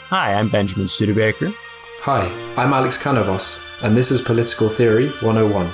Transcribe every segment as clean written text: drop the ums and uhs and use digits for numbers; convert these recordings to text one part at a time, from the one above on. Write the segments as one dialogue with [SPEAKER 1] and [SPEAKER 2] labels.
[SPEAKER 1] Hi, I'm Benjamin Studebaker.
[SPEAKER 2] Hi, I'm Alex Canovas, and this is Political Theory 101.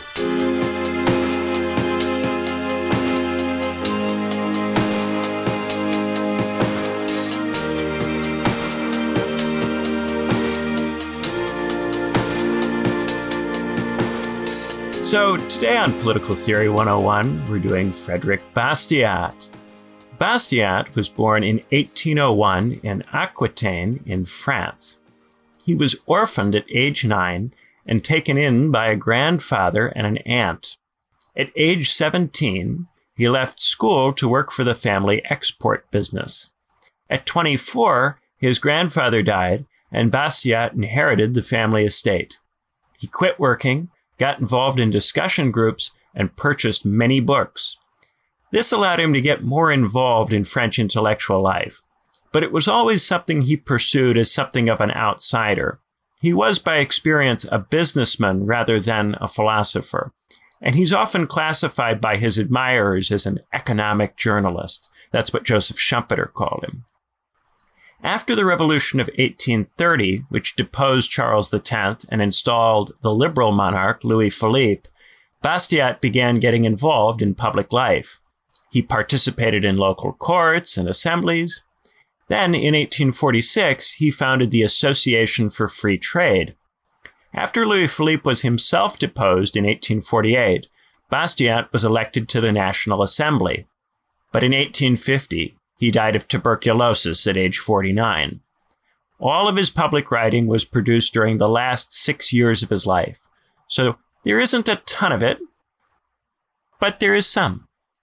[SPEAKER 1] So today on Political Theory 101, we're doing Frédéric Bastiat. Bastiat was born in 1801 in Aquitaine in France. He was orphaned at age 9 and taken in by a grandfather and an aunt. At age 17, he left school to work for the family export business. At 24, his grandfather died and Bastiat inherited the family estate. He quit working, got involved in discussion groups, and purchased many books. This allowed him to get more involved in French intellectual life, but it was always something he pursued as something of an outsider. He was by experience a businessman rather than a philosopher, and he's often classified by his admirers as an economic journalist. That's what Joseph Schumpeter called him. After the Revolution of 1830, which deposed Charles X and installed the liberal monarch Louis Philippe, Bastiat began getting involved in public life. He participated in local courts and assemblies. Then, in 1846, he founded the Association for Free Trade. After Louis Philippe was himself deposed in 1848, Bastiat was elected to the National Assembly. But in 1850, he died of tuberculosis at age 49. All of his public writing was produced during the last 6 years of his life. So there isn't a ton of it, but there is some.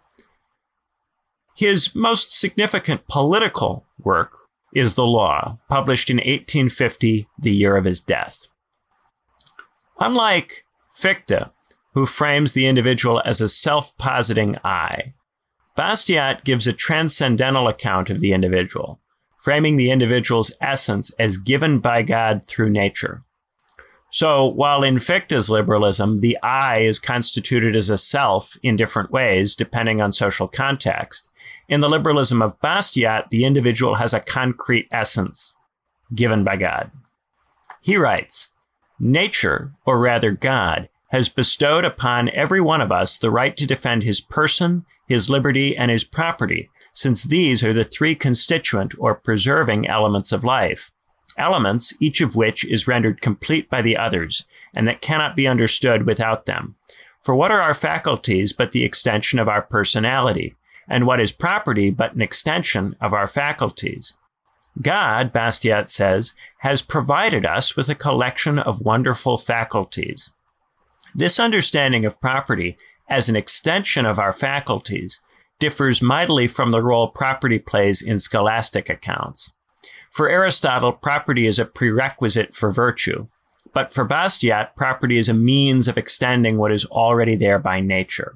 [SPEAKER 1] His most significant political work is The Law, published in 1850, the year of his death. Unlike Fichte, who frames the individual as a self-positing I, Bastiat gives a transcendental account of the individual, framing the individual's essence as given by God through nature. So while in Fichte's liberalism, the I is constituted as a self in different ways, depending on social context, in the liberalism of Bastiat, the individual has a concrete essence given by God. He writes, "Nature, or rather God, has bestowed upon every one of us the right to defend his person, his liberty, and his property, since these are the three constituent or preserving elements of life, elements each of which is rendered complete by the others, and that cannot be understood without them. For what are our faculties but the extension of our personality? And what is property but an extension of our faculties? God, Bastiat says, has provided us with a collection of wonderful faculties. This understanding of property as an extension of our faculties differs mightily from the role property plays in scholastic accounts. For Aristotle, property is a prerequisite for virtue, but for Bastiat, property is a means of extending what is already there by nature.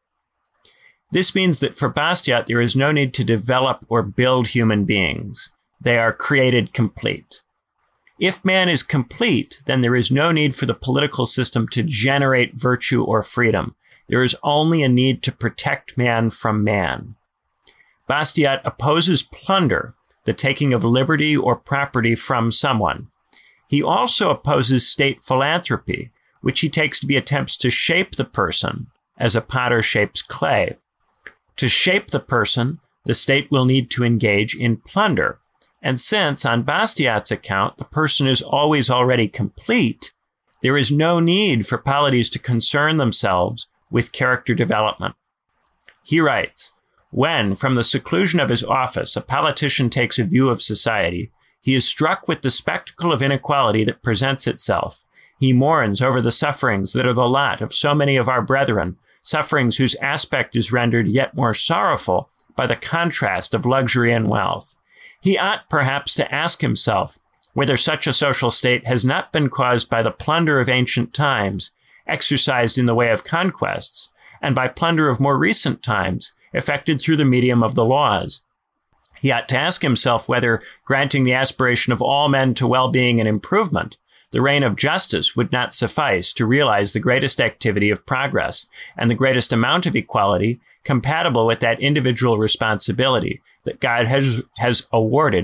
[SPEAKER 1] This means that for Bastiat, there is no need to develop or build human beings. They are created complete. If man is complete, then there is no need for the political system to generate virtue or freedom. There is only a need to protect man from man. Bastiat opposes plunder, the taking of liberty or property from someone. He also opposes state philanthropy, which he takes to be attempts to shape the person as a potter shapes clay. To shape the person, the state will need to engage in plunder. And since, on Bastiat's account, the person is always already complete, there is no need for polities to concern themselves with character development. He writes, "When, from the seclusion of his office, a politician takes a view of society, he is struck with the spectacle of inequality that presents itself. He mourns over the sufferings that are the lot of so many of our brethren, sufferings whose aspect is rendered yet more sorrowful by the contrast of luxury and wealth. He ought perhaps to ask himself whether such a social state has not been caused by the plunder of ancient times, exercised in the way of conquests, and by plunder of more recent times, effected through the medium of the laws. He ought to ask himself whether, granting the aspiration of all men to well-being and improvement, the reign of justice would not suffice to realize the greatest activity of progress and the greatest amount of equality compatible with that individual responsibility that God has awarded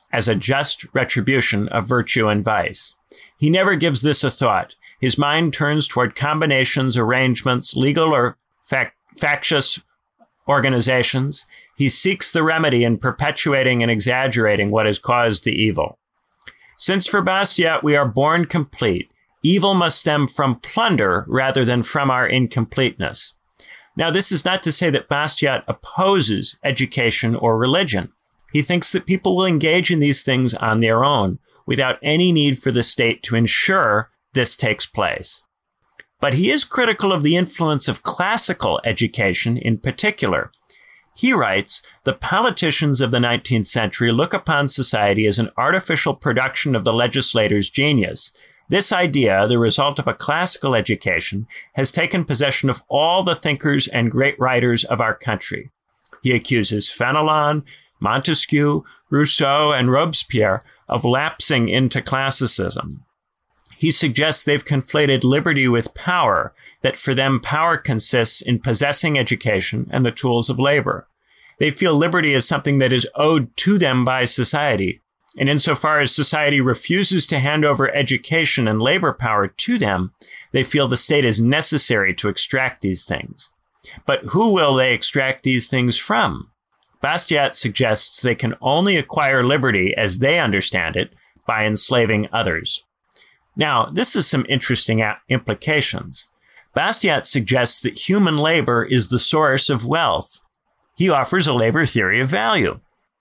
[SPEAKER 1] as a just retribution of virtue and vice. He never gives this a thought. His mind turns toward combinations, arrangements, legal or factious organizations. He seeks the remedy in perpetuating and exaggerating what has caused the evil. Since for Bastiat we are born complete, evil must stem from plunder rather than from our incompleteness. Now, this is not to say that Bastiat opposes education or religion. He thinks that people will engage in these things on their own, without any need for the state to ensure this takes place. But he is critical of the influence of classical education in particular. He writes, the politicians of the 19th century look upon society as an artificial production of the legislator's genius. This idea, the result of a classical education, has taken possession of all the thinkers and great writers of our country. He accuses Fenelon, Montesquieu, Rousseau, and Robespierre of lapsing into classicism. He suggests they've conflated liberty with power, that for them power consists in possessing education and the tools of labor. They feel liberty is something that is owed to them by society, and insofar as society refuses to hand over education and labor power to them, they feel the state is necessary to extract these things. But who will they extract these things from? Bastiat suggests they can only acquire liberty, as they understand it, by enslaving others. Now, this has some interesting implications. Bastiat suggests that human labor is the source of wealth. He offers a labor theory of value.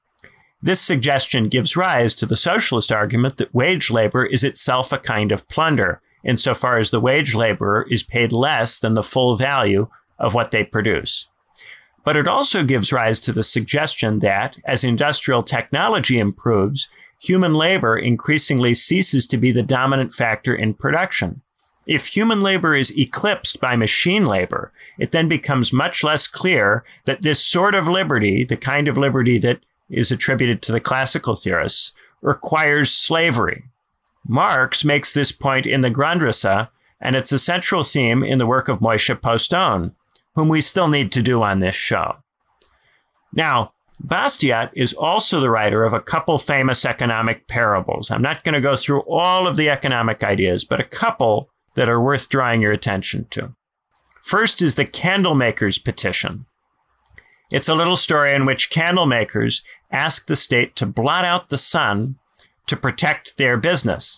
[SPEAKER 1] This suggestion gives rise to the socialist argument that wage labor is itself a kind of plunder, insofar as the wage laborer is paid less than the full value of what they produce. But it also gives rise to the suggestion that, as industrial technology improves, human labor increasingly ceases to be the dominant factor in production. If human labor is eclipsed by machine labor, it then becomes much less clear that this sort of liberty, the kind of liberty that is attributed to the classical theorists, requires slavery. Marx makes this point in the Grundrisse, and it's a central theme in the work of Moishe Postone, whom we still need to do on this show. Now, Bastiat is also the writer of a couple famous economic parables. I'm not going to go through all of the economic ideas, but a couple that are worth drawing your attention to. First is the Candlemaker's Petition. It's a little story in which candle makers ask the state to blot out the sun to protect their business.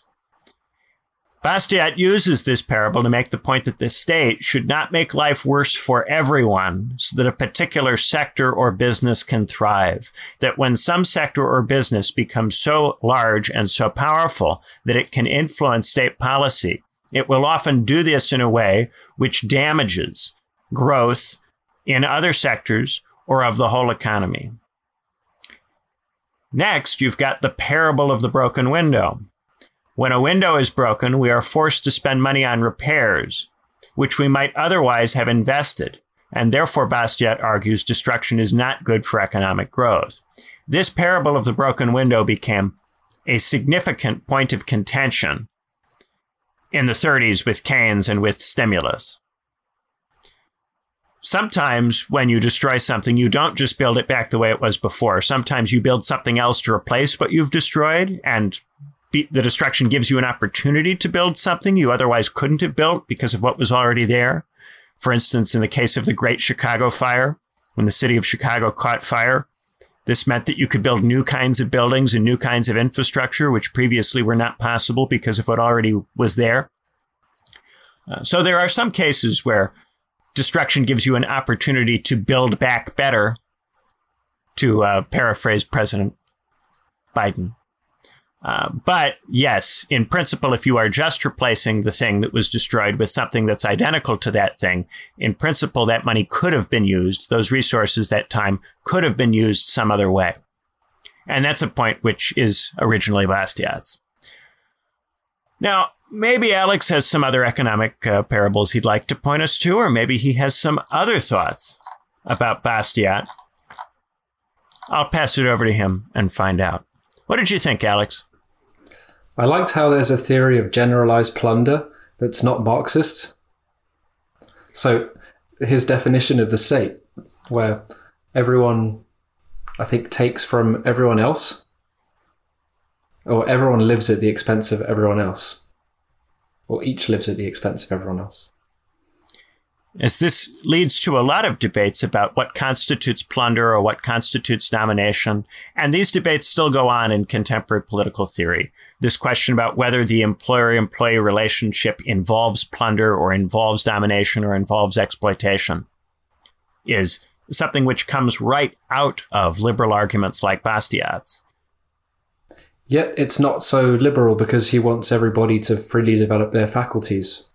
[SPEAKER 1] Bastiat uses this parable to make the point that the state should not make life worse for everyone so that a particular sector or business can thrive. That when some sector or business becomes so large and so powerful that it can influence state policy, it will often do this in a way which damages growth in other sectors or of the whole economy. Next, you've got the parable of the broken window. When a window is broken, we are forced to spend money on repairs, which we might otherwise have invested, and therefore Bastiat argues destruction is not good for economic growth. This parable of the broken window became a significant point of contention in the 30s with Keynes and with stimulus. Sometimes when you destroy something, you don't just build it back the way it was before. Sometimes you build something else to replace what you've destroyed, and the destruction gives you an opportunity to build something you otherwise couldn't have built because of what was already there. For instance, in the case of the Great Chicago Fire, when the city of Chicago caught fire, this meant that you could build new kinds of buildings and new kinds of infrastructure, which previously were not possible because of what already was there. So there are some cases where destruction gives you an opportunity to build back better, to paraphrase President Biden. But yes, in principle, if you are just replacing the thing that was destroyed with something that's identical to that thing, in principle, that money could have been used, those resources, that time could have been used some other way. And that's a point which is originally Bastiat's. Now, maybe Alex has some other economic parables he'd like to point us to, or maybe he has some other thoughts about Bastiat. I'll pass it over to him and find out. What did you think, Alex?
[SPEAKER 2] I liked how there's a theory of generalized plunder that's not Marxist. So his definition of the state, where everyone, I think, takes from everyone else, Or everyone lives at the expense of everyone else. Or each lives at the expense of everyone else.
[SPEAKER 1] As this leads to a lot of debates about what constitutes plunder or what constitutes domination. And these debates still go on in contemporary political theory. This question about whether the employer-employee relationship involves plunder or involves domination or involves exploitation is something which comes right out of liberal arguments like Bastiat's.
[SPEAKER 2] Yet it's not so liberal because he wants everybody to freely develop their faculties.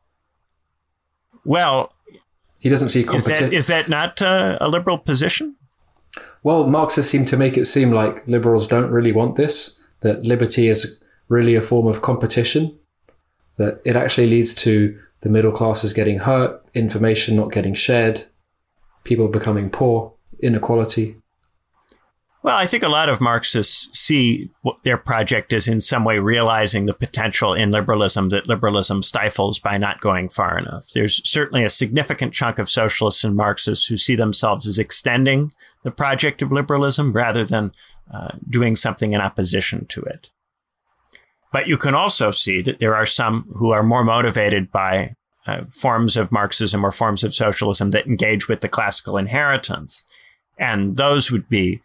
[SPEAKER 1] Well,
[SPEAKER 2] he doesn't see competition.
[SPEAKER 1] Is that not a liberal position?
[SPEAKER 2] Well, Marxists seem to make it seem like liberals don't really want this, that liberty is really a form of competition, that it actually leads to the middle classes getting hurt, information not getting shared, people becoming poor, inequality.
[SPEAKER 1] Well, I think a lot of Marxists see their project as in some way realizing the potential in liberalism that liberalism stifles by not going far enough. There's certainly a significant chunk of socialists and Marxists who see themselves as extending the project of liberalism rather than doing something in opposition to it. But you can also see that there are some who are more motivated by forms of Marxism or forms of socialism that engage with the classical inheritance. And those would be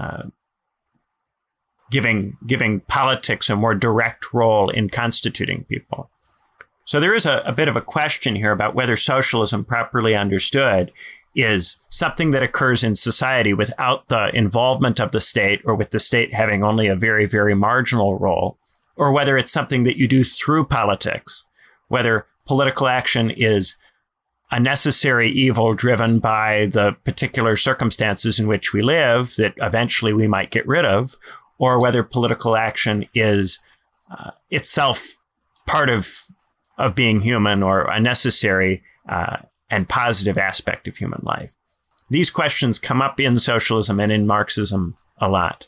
[SPEAKER 1] giving politics a more direct role in constituting people. So there is a bit of a question here about whether socialism, properly understood, is something that occurs in society without the involvement of the state or with the state having only a very, very marginal role, or whether it's something that you do through politics, whether political action is a necessary evil driven by the particular circumstances in which we live that eventually we might get rid of, or whether political action is itself part of being human or a necessary and positive aspect of human life. These questions come up in socialism and in Marxism a lot.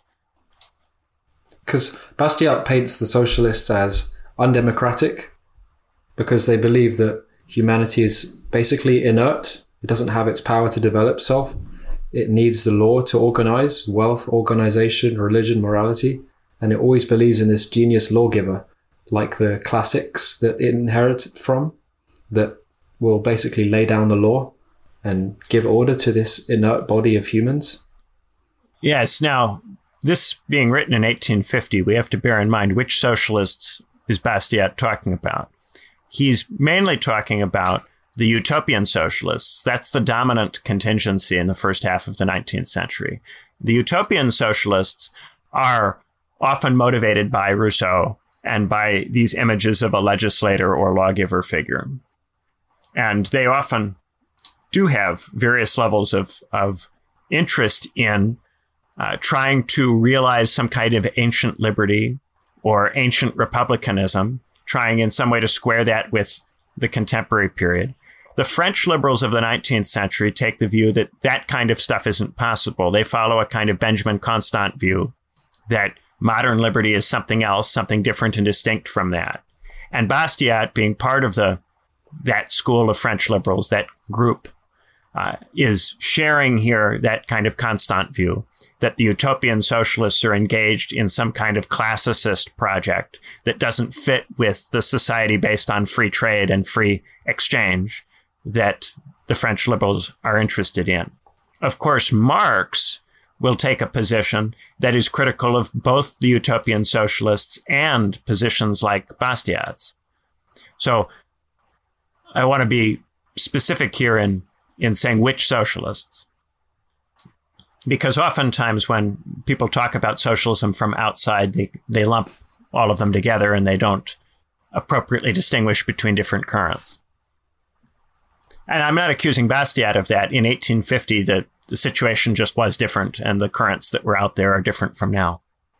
[SPEAKER 2] Because Bastiat paints the socialists as undemocratic because they believe that humanity is basically inert. It doesn't have its power to develop self. It needs the law to organize, wealth, organization, religion, morality. And it always believes in this genius lawgiver, like the classics that it inherited from, that will basically lay down the law and give order to this inert body of humans.
[SPEAKER 1] Yes. Now, this being written in 1850, we have to bear in mind which socialists is Bastiat talking about. He's mainly talking about the utopian socialists. That's the dominant contingency in the first half of the 19th century. The utopian socialists are often motivated by Rousseau and by these images of a legislator or lawgiver figure. And they often do have various levels of interest in trying to realize some kind of ancient liberty or ancient republicanism, trying in some way to square that with the contemporary period. The French liberals of the 19th century take the view that that kind of stuff isn't possible. They follow a kind of Benjamin Constant view that modern liberty is something else, something different and distinct from that. And Bastiat, being part of that school of French liberals, that group, is sharing here that kind of Constant view, that the utopian socialists are engaged in some kind of classicist project that doesn't fit with the society based on free trade and free exchange that the French liberals are interested in. Of course, Marx will take a position that is critical of both the utopian socialists and positions like Bastiat's. So I want to be specific here in saying which socialists. Because oftentimes when people talk about socialism from outside, they lump all of them together and they don't appropriately distinguish between different currents. And I'm not accusing Bastiat of that. In 1850, the situation just was different and the currents that were out there are different from now.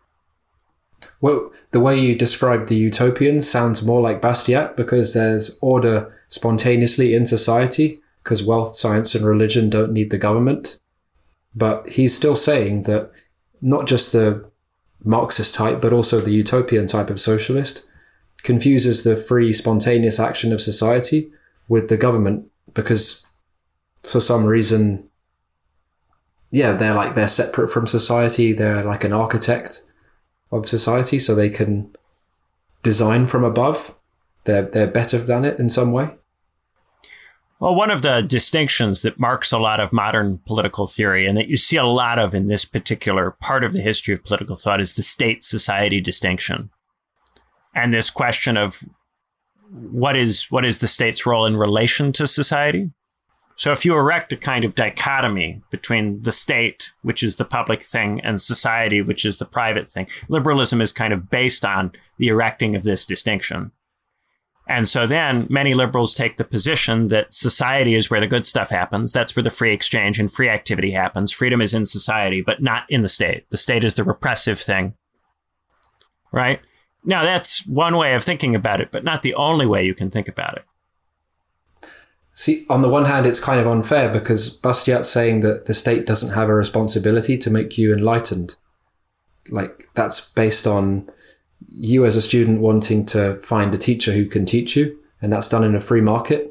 [SPEAKER 2] Well, the way you describe the utopians sounds more like Bastiat because there's order spontaneously in society because wealth, science, and religion don't need the government. But he's still saying that not just the Marxist type, but also the utopian type of socialist confuses the free, spontaneous action of society with the government because for some reason, they're separate from society. They're like an architect. of society so they can design from above. They're better than it in some way.
[SPEAKER 1] Well, one of the distinctions that marks a lot of modern political theory, and that you see a lot of in this particular part of the history of political thought, is the state-society distinction. And this question of what is the state's role in relation to society? So if you erect a kind of dichotomy between the state, which is the public thing, and society, which is the private thing, liberalism is kind of based on the erecting of this distinction. And so then many liberals take the position that society is where the good stuff happens. That's where the free exchange and free activity happens. Freedom is in society, but not in the state. The state is the repressive thing, right? Now, that's one way of thinking about it, but not the only way you can think about it.
[SPEAKER 2] See, on the one hand, it's kind of unfair because Bastiat's saying that the state doesn't have a responsibility to make you enlightened. Like, that's based on you as a student wanting to find a teacher who can teach you, and that's done in a free market.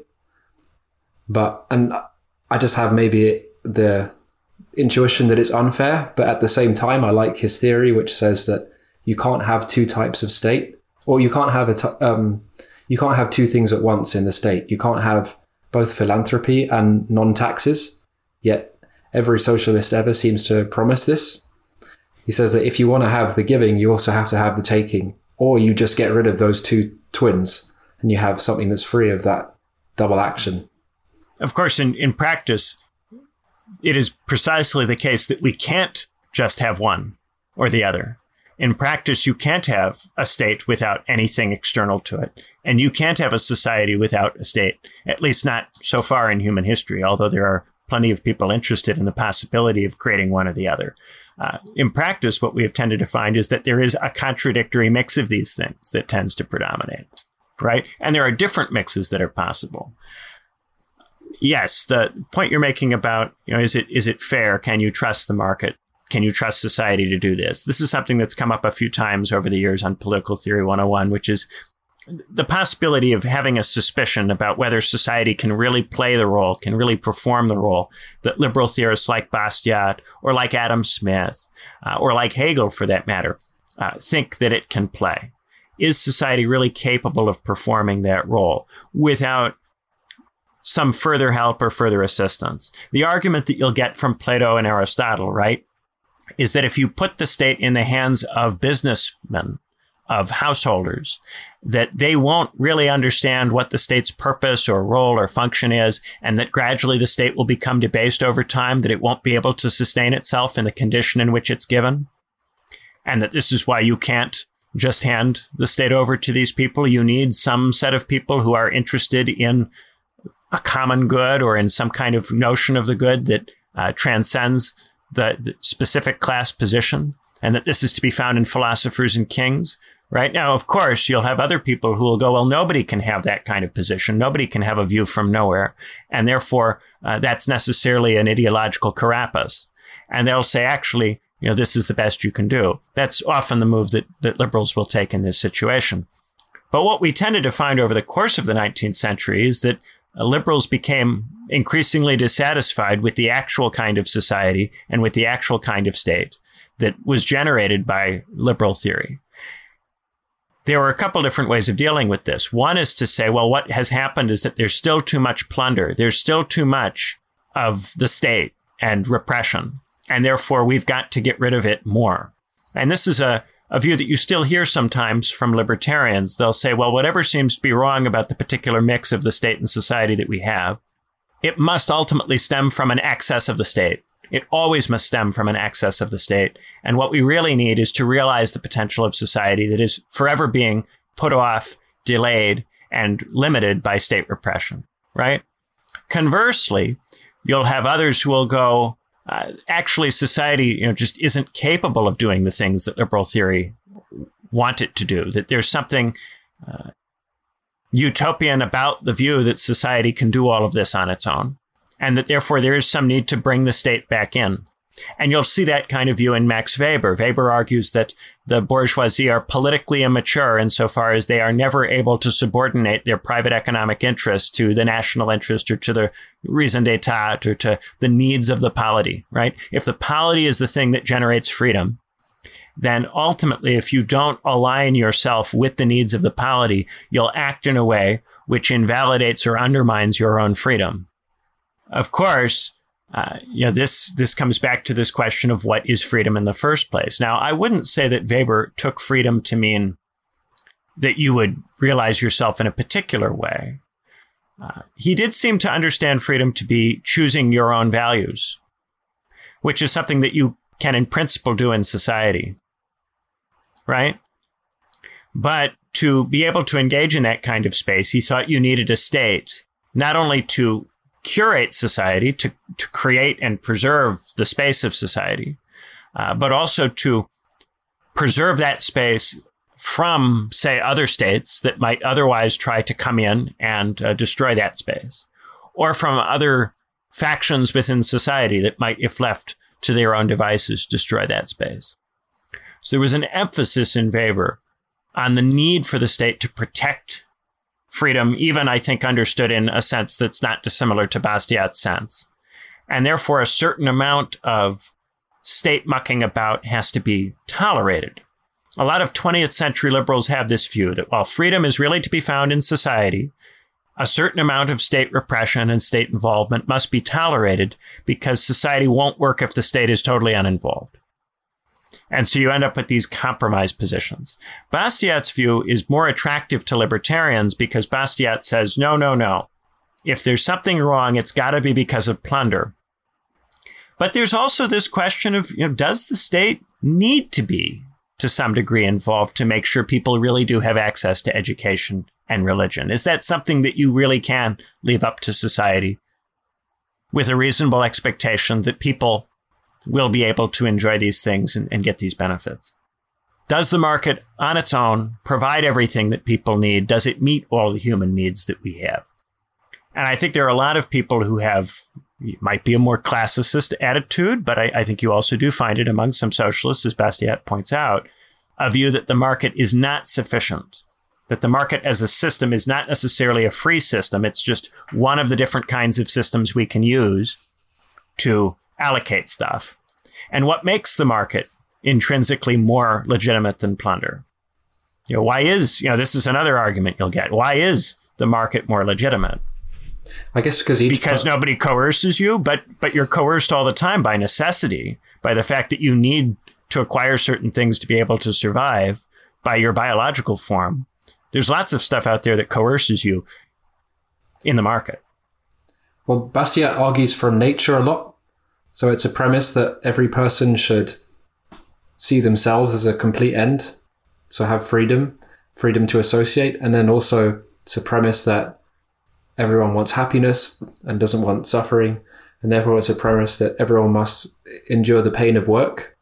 [SPEAKER 2] And I just have maybe the intuition that it's unfair, but at the same time, I like his theory, which says that you can't have two types of state, or you can't have you can't have two things at once in the state. You can't have both philanthropy and non-taxes, yet every socialist ever seems to promise this. He says that if you want to have the giving, you also have to have the taking, or you just get rid of those two twins and you have something that's free of that double action.
[SPEAKER 1] Of course, in practice, it is precisely the case that we can't just have one or the other. In practice, you can't have a state without anything external to it. And you can't have a society without a state, at least not so far in human history, although there are plenty of people interested in the possibility of creating one or the other. In practice, what we have tended to find is that there is a contradictory mix of these things that tends to predominate, right? And there are different mixes that are possible. Yes, the point you're making about, is it fair? Can you trust the market? Can you trust society to do this? This is something that's come up a few times over the years on Political Theory 101, which is the possibility of having a suspicion about whether society can really play the role, can really perform the role that liberal theorists like Bastiat or like Adam Smith or like Hegel, for that matter, think that it can play. Is society really capable of performing that role without some further help or further assistance? The argument that you'll get from Plato and Aristotle, right, is that if you put the state in the hands of businessmen, of householders, that they won't really understand what the state's purpose or role or function is, and that gradually the state will become debased over time, that it won't be able to sustain itself in the condition in which it's given, and that this is why you can't just hand the state over to these people. You need some set of people who are interested in a common good or in some kind of notion of the good that transcends the specific class position, and that this is to be found in philosophers and kings. Right now, of course, you'll have other people who will go, well, nobody can have that kind of position. Nobody can have a view from nowhere. And therefore, that's necessarily an ideological carapace. And they'll say, actually, this is the best you can do. That's often the move that liberals will take in this situation. But what we tended to find over the course of the 19th century is that liberals became increasingly dissatisfied with the actual kind of society and with the actual kind of state that was generated by liberal theory. There were a couple different ways of dealing with this. One is to say, well, what has happened is that there's still too much plunder. There's still too much of the state and repression, and therefore we've got to get rid of it more. And this is a view that you still hear sometimes from libertarians. They'll say, well, whatever seems to be wrong about the particular mix of the state and society that we have, it must ultimately stem from an excess of the state. It always must stem from an excess of the state. And what we really need is to realize the potential of society that is forever being put off, delayed, and limited by state repression, right? Conversely, you'll have others who will go, actually, society, just isn't capable of doing the things that liberal theory want it to do, that there's something utopian about the view that society can do all of this on its own, and that therefore there is some need to bring the state back in. And you'll see that kind of view in Max Weber. Weber argues that the bourgeoisie are politically immature insofar as they are never able to subordinate their private economic interest to the national interest or to the raison d'etat or to the needs of the polity, right? If the polity is the thing that generates freedom, then ultimately, if you don't align yourself with the needs of the polity, you'll act in a way which invalidates or undermines your own freedom. Of course, this comes back to this question of what is freedom in the first place. Now, I wouldn't say that Weber took freedom to mean that you would realize yourself in a particular way. He did seem to understand freedom to be choosing your own values, which is something that you can in principle do in society, right? But to be able to engage in that kind of space, he thought you needed a state, not only to curate society, to create and preserve the space of society, but also to preserve that space from, say, other states that might otherwise try to come in and destroy that space, or from other factions within society that might, if left to their own devices, destroy that space. So there was an emphasis in Weber on the need for the state to protect freedom, even, I think, understood in a sense that's not dissimilar to Bastiat's sense. And therefore, a certain amount of state mucking about has to be tolerated. A lot of 20th century liberals have this view that while freedom is really to be found in society, a certain amount of state repression and state involvement must be tolerated because society won't work if the state is totally uninvolved. And so you end up with these compromise positions. Bastiat's view is more attractive to libertarians because Bastiat says, no. If there's something wrong, it's got to be because of plunder. But there's also this question of, does the state need to be, to some degree, involved to make sure people really do have access to education and religion? Is that something that you really can leave up to society with a reasonable expectation that people will be able to enjoy these things and get these benefits? Does the market on its own provide everything that people need? Does it meet all the human needs that we have? And I think there are a lot of people who have, might be a more classicist attitude, but I think you also do find it among some socialists, as Bastiat points out, a view that the market is not sufficient, that the market as a system is not necessarily a free system. It's just one of the different kinds of systems we can use to allocate stuff. And what makes the market intrinsically more legitimate than plunder? Why is, this is another argument you'll get. Why is the market more legitimate?
[SPEAKER 2] I guess because
[SPEAKER 1] nobody coerces you, but you're coerced all the time by necessity, by the fact that you need to acquire certain things to be able to survive by your biological form. There's lots of stuff out there that coerces you in the market.
[SPEAKER 2] Well, Bastiat argues for nature a lot. So it's a premise that every person should see themselves as a complete end. So have freedom to associate. And then also it's a premise that everyone wants happiness and doesn't want suffering. And therefore it's a premise that everyone must endure the pain of work.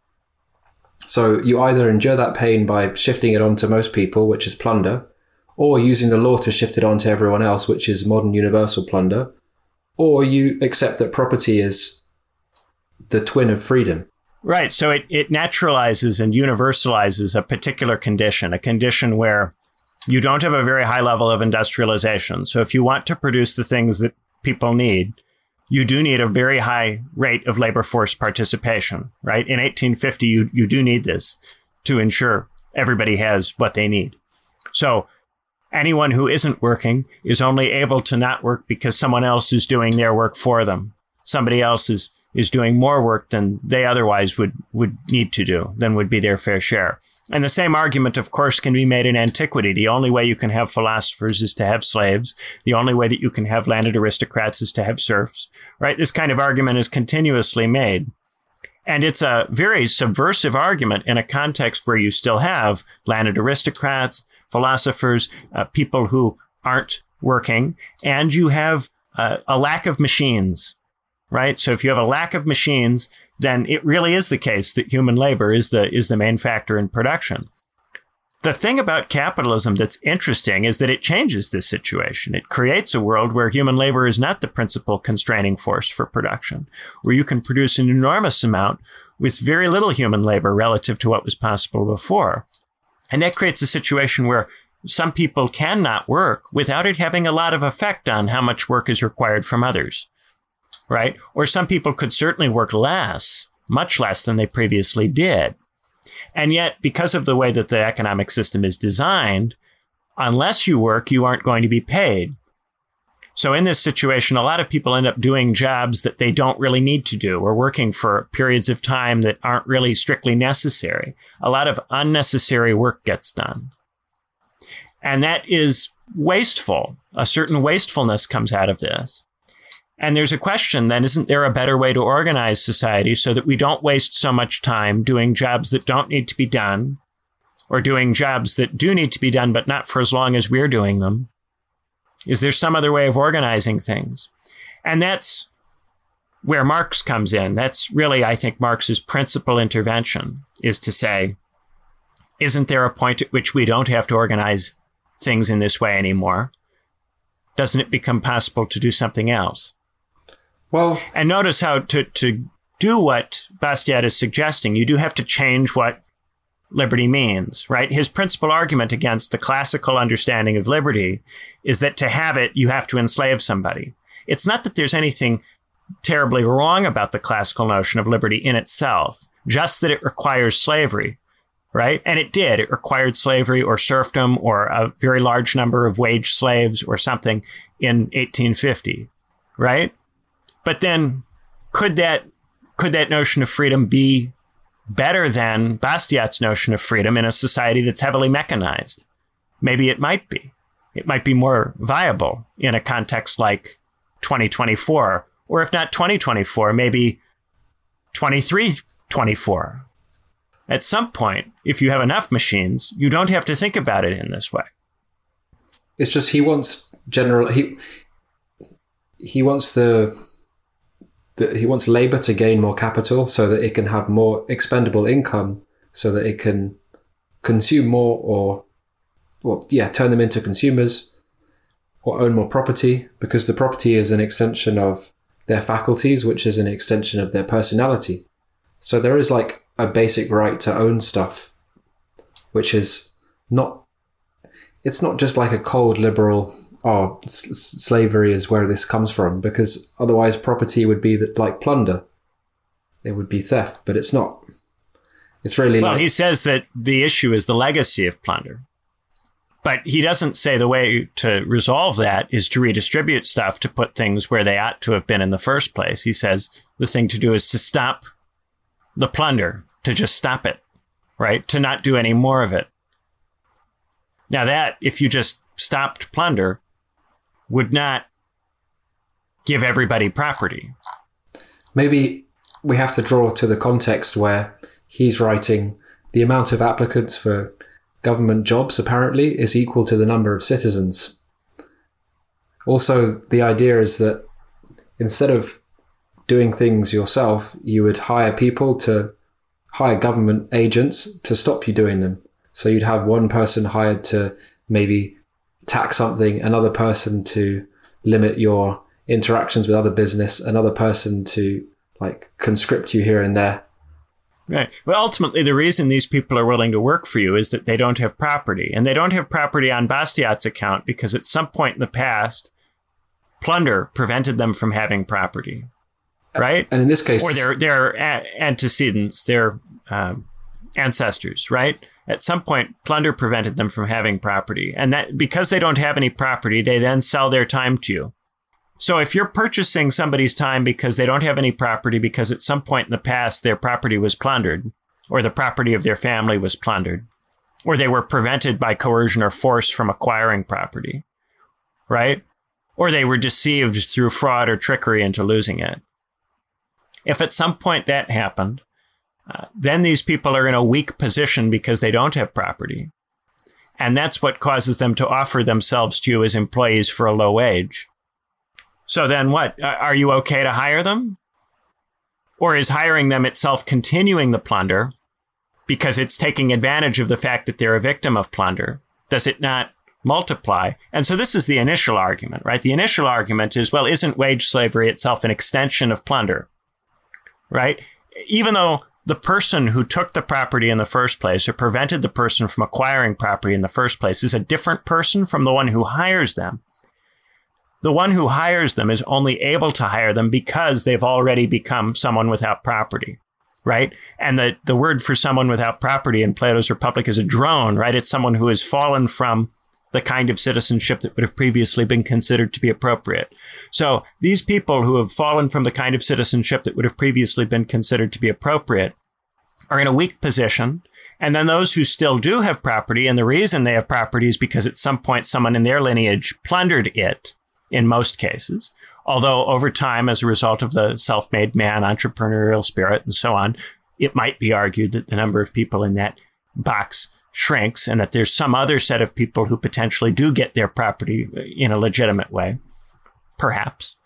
[SPEAKER 2] So you either endure that pain by shifting it onto most people, which is plunder, or using the law to shift it onto everyone else, which is modern universal plunder, or you accept that property is the twin of freedom.
[SPEAKER 1] Right. So it naturalizes and universalizes a particular condition, a condition where you don't have a very high level of industrialization. So if you want to produce the things that people need, you do need a very high rate of labor force participation, right? In 1850, you do need this to ensure everybody has what they need. So anyone who isn't working is only able to not work because someone else is doing their work for them. Somebody else is doing more work than they otherwise would need to do, than would be their fair share. And the same argument, of course, can be made in antiquity. The only way you can have philosophers is to have slaves. The only way that you can have landed aristocrats is to have serfs, right? This kind of argument is continuously made. And it's a very subversive argument in a context where you still have landed aristocrats, philosophers, people who aren't working, and you have a lack of machines, right? So if you have a lack of machines, then it really is the case that human labor is the main factor in production. The thing about capitalism that's interesting is that it changes this situation. It creates a world where human labor is not the principal constraining force for production, where you can produce an enormous amount with very little human labor relative to what was possible before. And that creates a situation where some people cannot work without it having a lot of effect on how much work is required from others, right? Or some people could certainly work less, much less than they previously did. And yet, because of the way that the economic system is designed, unless you work, you aren't going to be paid. So in this situation, a lot of people end up doing jobs that they don't really need to do, or working for periods of time that aren't really strictly necessary. A lot of unnecessary work gets done. And that is wasteful. A certain wastefulness comes out of this. And there's a question then, isn't there a better way to organize society so that we don't waste so much time doing jobs that don't need to be done, or doing jobs that do need to be done, but not for as long as we're doing them? Is there some other way of organizing things? And that's where Marx comes in. That's really, I think, Marx's principal intervention, is to say, isn't there a point at which we don't have to organize things in this way anymore? Doesn't it become possible to do something else?
[SPEAKER 2] Well,
[SPEAKER 1] and notice how to do what Bastiat is suggesting, you do have to change what liberty means, right? His principal argument against the classical understanding of liberty is that to have it, you have to enslave somebody. It's not that there's anything terribly wrong about the classical notion of liberty in itself, just that it requires slavery, right? And it did. It required slavery or serfdom or a very large number of wage slaves or something in 1850, right? But then could that notion of freedom be better than Bastiat's notion of freedom in a society that's heavily mechanized? Maybe it might be. It might be more viable in a context like 2024, or if not 2024, maybe 2324. At some point, if you have enough machines, you don't have to think about it in this way.
[SPEAKER 2] It's just he wants labor to gain more capital so that it can have more expendable income, so that it can consume more turn them into consumers or own more property, because the property is an extension of their faculties, which is an extension of their personality. So there is like a basic right to own stuff, which is it's not just like a cold liberal, slavery is where this comes from, because otherwise property would be like plunder. It would be theft, but it's not. It's really
[SPEAKER 1] he says that the issue is the legacy of plunder. But he doesn't say the way to resolve that is to redistribute stuff, to put things where they ought to have been in the first place. He says the thing to do is to stop the plunder, to just stop it, right? To not do any more of it. Now that, if you just stopped plunder, would not give everybody property.
[SPEAKER 2] Maybe we have to draw to the context where he's writing the amount of applicants for government jobs apparently is equal to the number of citizens. Also, the idea is that instead of doing things yourself, you would hire government agents to stop you doing them. So you'd have one person hired to maybe tax something, another person to limit your interactions with other business, another person to like conscript you here and there.
[SPEAKER 1] Right. But ultimately, the reason these people are willing to work for you is that they don't have property. And they don't have property on Bastiat's account because at some point in the past, plunder prevented them from having property. Right?
[SPEAKER 2] And in this case...
[SPEAKER 1] Or their antecedents, their ancestors, right? At some point, plunder prevented them from having property. And that because they don't have any property, they then sell their time to you. So if you're purchasing somebody's time because they don't have any property, because at some point in the past their property was plundered, or the property of their family was plundered, or they were prevented by coercion or force from acquiring property, right? Or they were deceived through fraud or trickery into losing it. If at some point that happened, then these people are in a weak position because they don't have property. And that's what causes them to offer themselves to you as employees for a low wage. So then what? Are you okay to hire them? Or is hiring them itself continuing the plunder because it's taking advantage of the fact that they're a victim of plunder? Does it not multiply? And so this is the initial argument, right? The initial argument is, well, isn't wage slavery itself an extension of plunder, right? Even though the person who took the property in the first place or prevented the person from acquiring property in the first place is a different person from the one who hires them. The one who hires them is only able to hire them because they've already become someone without property. right? And the word for someone without property in Plato's Republic is a drone, right? It's someone who has fallen from the kind of citizenship that would have previously been considered to be appropriate. So these people who have fallen from the kind of citizenship that would have previously been considered to be appropriate are in a weak position. And then those who still do have property, and the reason they have property is because at some point someone in their lineage plundered it, in most cases. Although over time, as a result of the self-made man, entrepreneurial spirit, and so on, it might be argued that the number of people in that box shrinks and that there's some other set of people who potentially do get their property in a legitimate way, perhaps.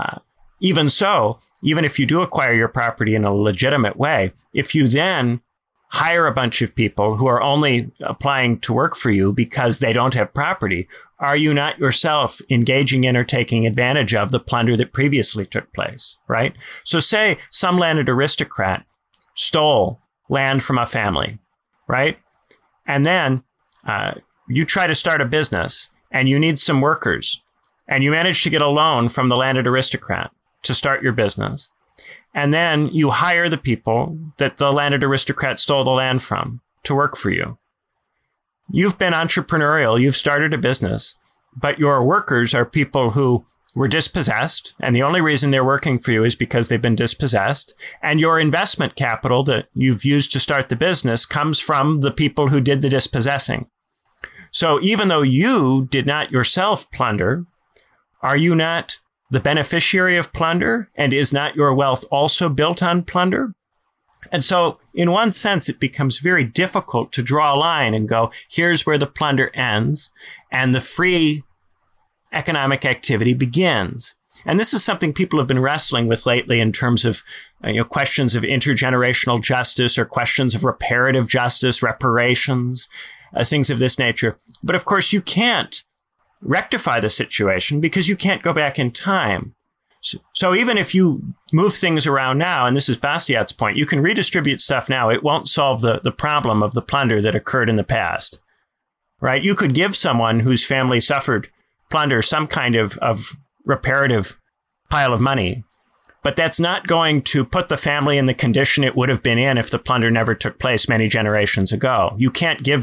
[SPEAKER 1] Even so, even if you do acquire your property in a legitimate way, if you then hire a bunch of people who are only applying to work for you because they don't have property, are you not yourself engaging in or taking advantage of the plunder that previously took place, right? So say some landed aristocrat stole land from a family, right? And then you try to start a business and you need some workers and you manage to get a loan from the landed aristocrat to start your business. And then you hire the people that the landed aristocrat stole the land from to work for you. You've been entrepreneurial. You've started a business, but your workers are people who were dispossessed. And the only reason they're working for you is because they've been dispossessed. And your investment capital that you've used to start the business comes from the people who did the dispossessing. So even though you did not yourself plunder, are you not the beneficiary of plunder? And is not your wealth also built on plunder? And so in one sense, it becomes very difficult to draw a line and go, here's where the plunder ends and the free economic activity begins. And this is something people have been wrestling with lately in terms of questions of intergenerational justice or questions of reparative justice, reparations, things of this nature. But of course, you can't rectify the situation because you can't go back in time. So even if you move things around now, and this is Bastiat's point, you can redistribute stuff now. It won't solve the problem of the plunder that occurred in the past, right? You could give someone whose family suffered plunder some kind of reparative pile of money, but that's not going to put the family in the condition it would have been in if the plunder never took place many generations ago. You can't give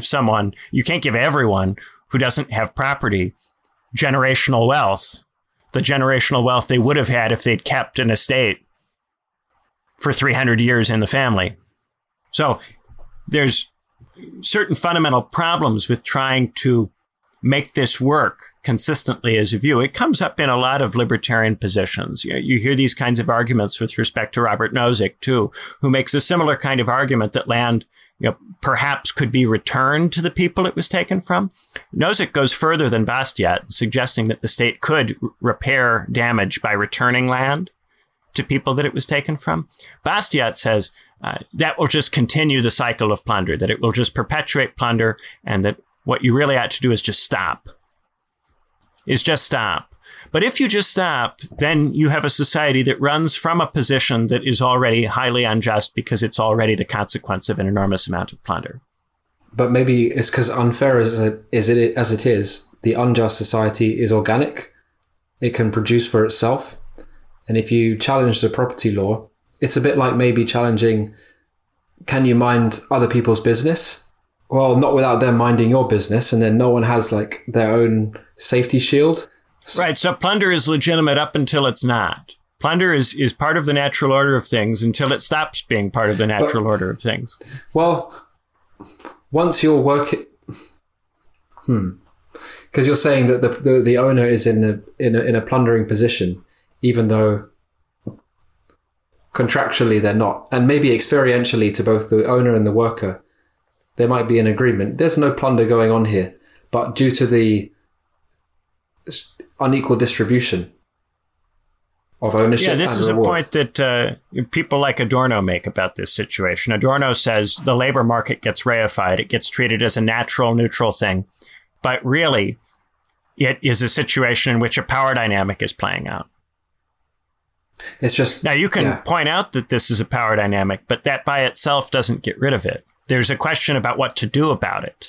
[SPEAKER 1] everyone who doesn't have property generational wealth, the generational wealth they would have had if they'd kept an estate for 300 years in the family. So there's certain fundamental problems with trying to make this work consistently as a view. It comes up in a lot of libertarian positions. You hear these kinds of arguments with respect to Robert Nozick, too, who makes a similar kind of argument that land perhaps could be returned to the people it was taken from. Nozick goes further than Bastiat, suggesting that the state could repair damage by returning land to people that it was taken from. Bastiat says that will just continue the cycle of plunder, that it will just perpetuate plunder, and that what you really ought to do is just stop. But if you just stop, then you have a society that runs from a position that is already highly unjust because it's already the consequence of an enormous amount of plunder.
[SPEAKER 2] But maybe it's because unfair as it is, the unjust society is organic. It can produce for itself. And if you challenge the property law, it's a bit like maybe challenging, can you mind other people's business? Well, not without them minding your business, and then no one has like their own safety shield.
[SPEAKER 1] Right. So plunder is legitimate up until it's not. Plunder is part of the natural order of things until it stops being part of the natural order of things.
[SPEAKER 2] Well, once you're working, because you're saying that the owner is in a plundering position, even though contractually they're not, and maybe experientially to both the owner and the worker, there might be an agreement. There's no plunder going on here, but due to the unequal distribution of ownership.
[SPEAKER 1] Yeah, this is
[SPEAKER 2] reward.
[SPEAKER 1] a point that people like Adorno make about this situation. Adorno says the labor market gets reified. It gets treated as a natural, neutral thing. But really, it is a situation in which a power dynamic is playing out.
[SPEAKER 2] It's just...
[SPEAKER 1] Now, you can point out that this is a power dynamic, but that by itself doesn't get rid of it. There's a question about what to do about it.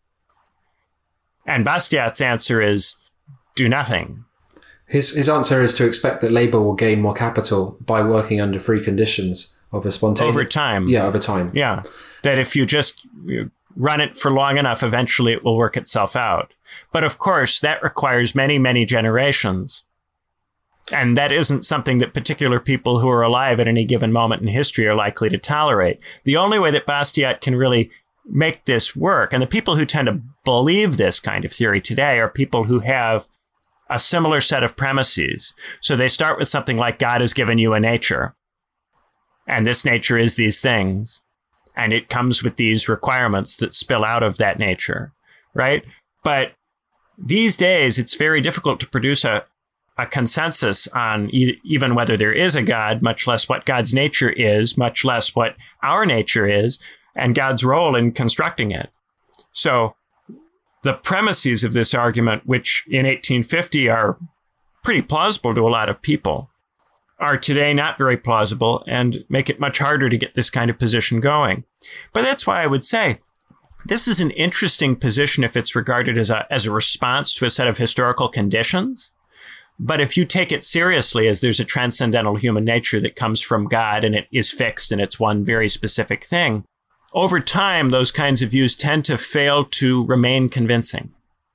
[SPEAKER 1] And Bastiat's answer is, do nothing. His
[SPEAKER 2] answer is to expect that labor will gain more capital by working under free conditions of a spontaneous...
[SPEAKER 1] Over time.
[SPEAKER 2] Yeah, over time.
[SPEAKER 1] Yeah. That if you just run it for long enough, eventually it will work itself out. But of course, that requires many, many generations. And that isn't something that particular people who are alive at any given moment in history are likely to tolerate. The only way that Bastiat can really make this work, and the people who tend to believe this kind of theory today are people who have a similar set of premises. So they start with something like God has given you a nature, and this nature is these things, and it comes with these requirements that spill out of that nature, right? But these days, it's very difficult to produce a consensus on even whether there is a God, much less what God's nature is, much less what our nature is, and God's role in constructing it. So the premises of this argument, which in 1850 are pretty plausible to a lot of people, are today not very plausible and make it much harder to get this kind of position going. But that's why I would say this is an interesting position if it's regarded as a response to a set of historical conditions. But if you take it seriously as there's a transcendental human nature that comes from God and it is fixed and it's one very specific thing, over time, those kinds of views tend to fail to remain convincing.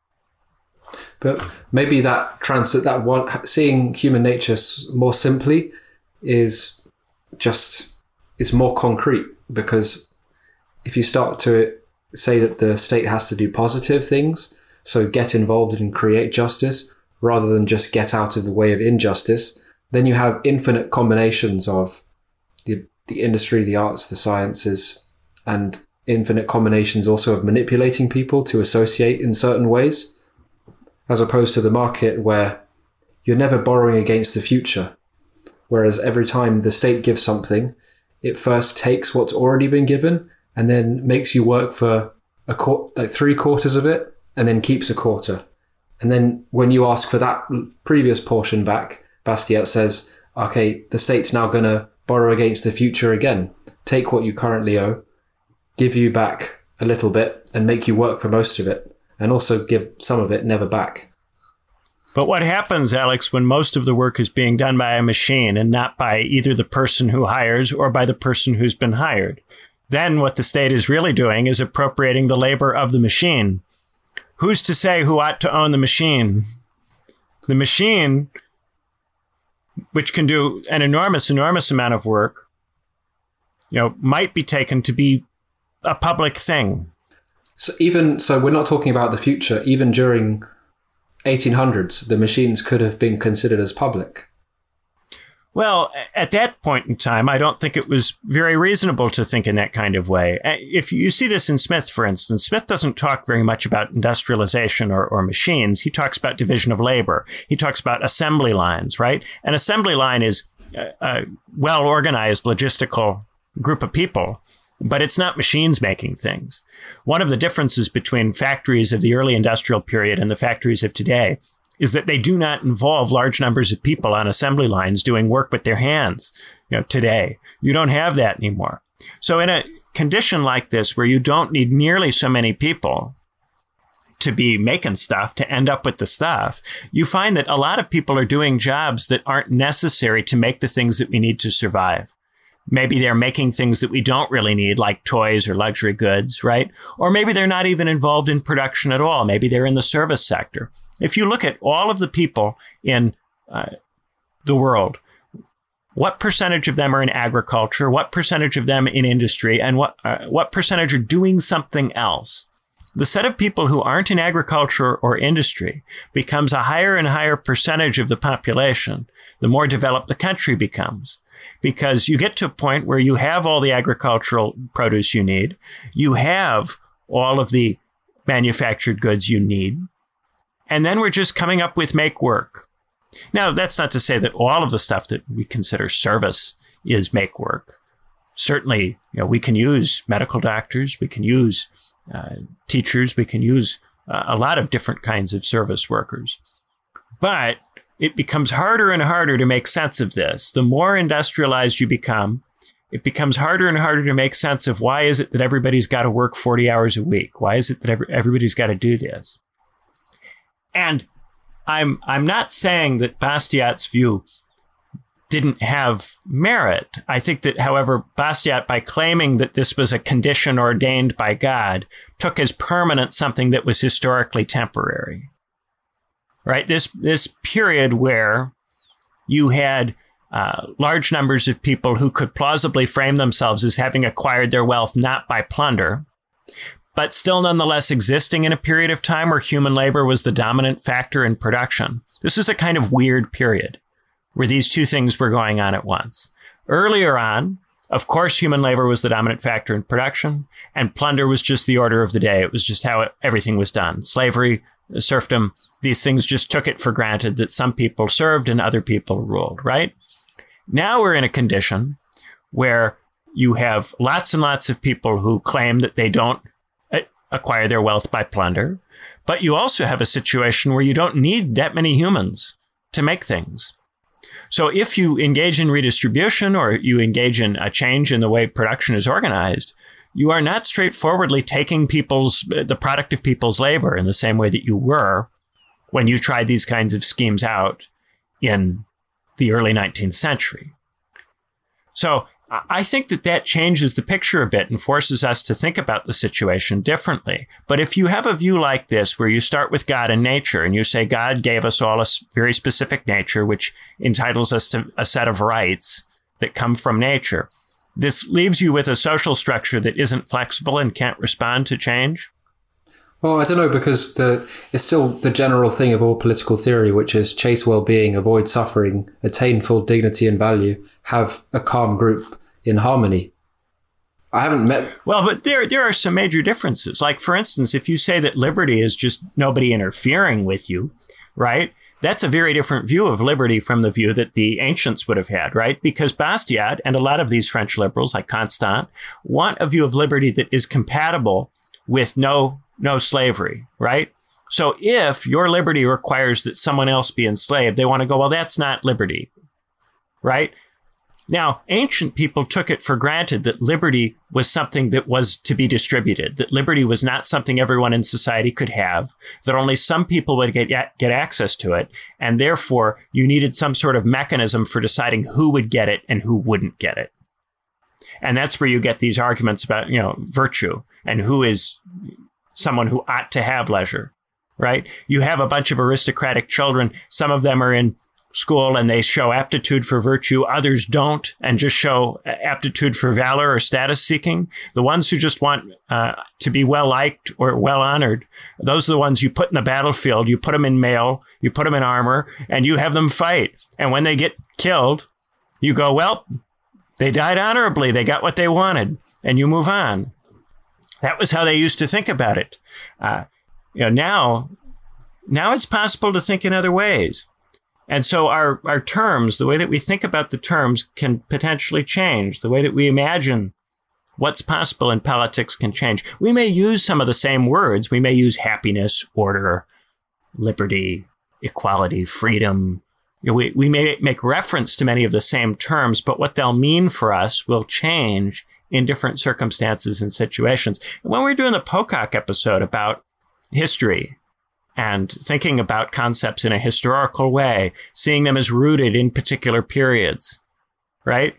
[SPEAKER 2] But maybe seeing human nature more simply is more concrete, because if you start to say that the state has to do positive things, so get involved and create justice rather than just get out of the way of injustice, then you have infinite combinations of the industry, the arts, the sciences, and infinite combinations also of manipulating people to associate in certain ways, as opposed to the market where you're never borrowing against the future. Whereas every time the state gives something, it first takes what's already been given and then makes you work for like 3/4 of it and then keeps a quarter. And then when you ask for that previous portion back, Bastiat says, okay, the state's now going to borrow against the future again. Take what you currently owe, give you back a little bit and make you work for most of it, and also give some of it never back.
[SPEAKER 1] But what happens, Alex, when most of the work is being done by a machine and not by either the person who hires or by the person who's been hired? Then what the state is really doing is appropriating the labor of the machine. Who's to say who ought to own the machine? The machine, which can do an enormous amount of work, might be taken to be a public thing.
[SPEAKER 2] So we're not talking about the future. Even during 1800s, the machines could have been considered as public.
[SPEAKER 1] Well, at that point in time, I don't think it was very reasonable to think in that kind of way. If you see this in Smith, for instance, Smith doesn't talk very much about industrialization or machines. He talks about division of labor. He talks about assembly lines, right? An assembly line is a well-organized logistical group of people, but it's not machines making things. One of the differences between factories of the early industrial period and the factories of today is that they do not involve large numbers of people on assembly lines doing work with their hands. Today, you don't have that anymore. So in a condition like this, where you don't need nearly so many people to be making stuff to end up with the stuff, you find that a lot of people are doing jobs that aren't necessary to make the things that we need to survive. Maybe they're making things that we don't really need, like toys or luxury goods, right? Or maybe they're not even involved in production at all. Maybe they're in the service sector. If you look at all of the people in the world, what percentage of them are in agriculture, what percentage of them in industry, and what percentage are doing something else? The set of people who aren't in agriculture or industry becomes a higher and higher percentage of the population, the more developed the country becomes. Because you get to a point where you have all the agricultural produce you need, you have all of the manufactured goods you need, and then we're just coming up with make work. Now, that's not to say that all of the stuff that we consider service is make work. Certainly, we can use medical doctors, we can use teachers, we can use a lot of different kinds of service workers. But it becomes harder and harder to make sense of this. The more industrialized you become, it becomes harder and harder to make sense of why is it that everybody's got to work 40 hours a week? Why is it that everybody's got to do this? And I'm not saying that Bastiat's view didn't have merit. I think that, however, Bastiat, by claiming that this was a condition ordained by God, took as permanent something that was historically temporary. Right? This period where you had large numbers of people who could plausibly frame themselves as having acquired their wealth not by plunder, but still nonetheless existing in a period of time where human labor was the dominant factor in production. This is a kind of weird period where these two things were going on at once. Earlier on, of course, human labor was the dominant factor in production, and plunder was just the order of the day. It was just how everything was done. Slavery, serfdom, these things just took it for granted that some people served and other people ruled, right? Now we're in a condition where you have lots and lots of people who claim that they don't acquire their wealth by plunder, but you also have a situation where you don't need that many humans to make things. So if you engage in redistribution or you engage in a change in the way production is organized, you are not straightforwardly taking the product of people's labor in the same way that you were when you tried these kinds of schemes out in the early 19th century. So I think that changes the picture a bit and forces us to think about the situation differently. But if you have a view like this, where you start with God and nature and you say God gave us all a very specific nature, which entitles us to a set of rights that come from nature, this leaves you with a social structure that isn't flexible and can't respond to change.
[SPEAKER 2] Well, I don't know, because it's still the general thing of all political theory, which is chase well-being, avoid suffering, attain full dignity and value, have a calm group in harmony. I haven't met...
[SPEAKER 1] Well, but there are some major differences. Like, for instance, if you say that liberty is just nobody interfering with you, right? That's a very different view of liberty from the view that the ancients would have had, right? Because Bastiat and a lot of these French liberals, like Constant, want a view of liberty that is compatible with no slavery, right? So if your liberty requires that someone else be enslaved, they want to go, well, that's not liberty, right? Now, ancient people took it for granted that liberty was something that was to be distributed, that liberty was not something everyone in society could have, that only some people would get access to it, and therefore you needed some sort of mechanism for deciding who would get it and who wouldn't get it. And that's where you get these arguments about, virtue and who is someone who ought to have leisure, right? You have a bunch of aristocratic children. Some of them are in school and they show aptitude for virtue. Others don't and just show aptitude for valor or status seeking. The ones who just want to be well liked or well honored, those are the ones you put in the battlefield. You put them in mail, you put them in armor, and you have them fight. And when they get killed, you go, well, they died honorably. They got what they wanted, and you move on. That was how they used to think about it. Now it's possible to think in other ways. And so our terms, the way that we think about the terms can potentially change. The way that we imagine what's possible in politics can change. We may use some of the same words. We may use happiness, order, liberty, equality, freedom. We may make reference to many of the same terms, but what they'll mean for us will change in different circumstances and situations. And when we're doing the Pocock episode about history and thinking about concepts in a historical way, seeing them as rooted in particular periods, right?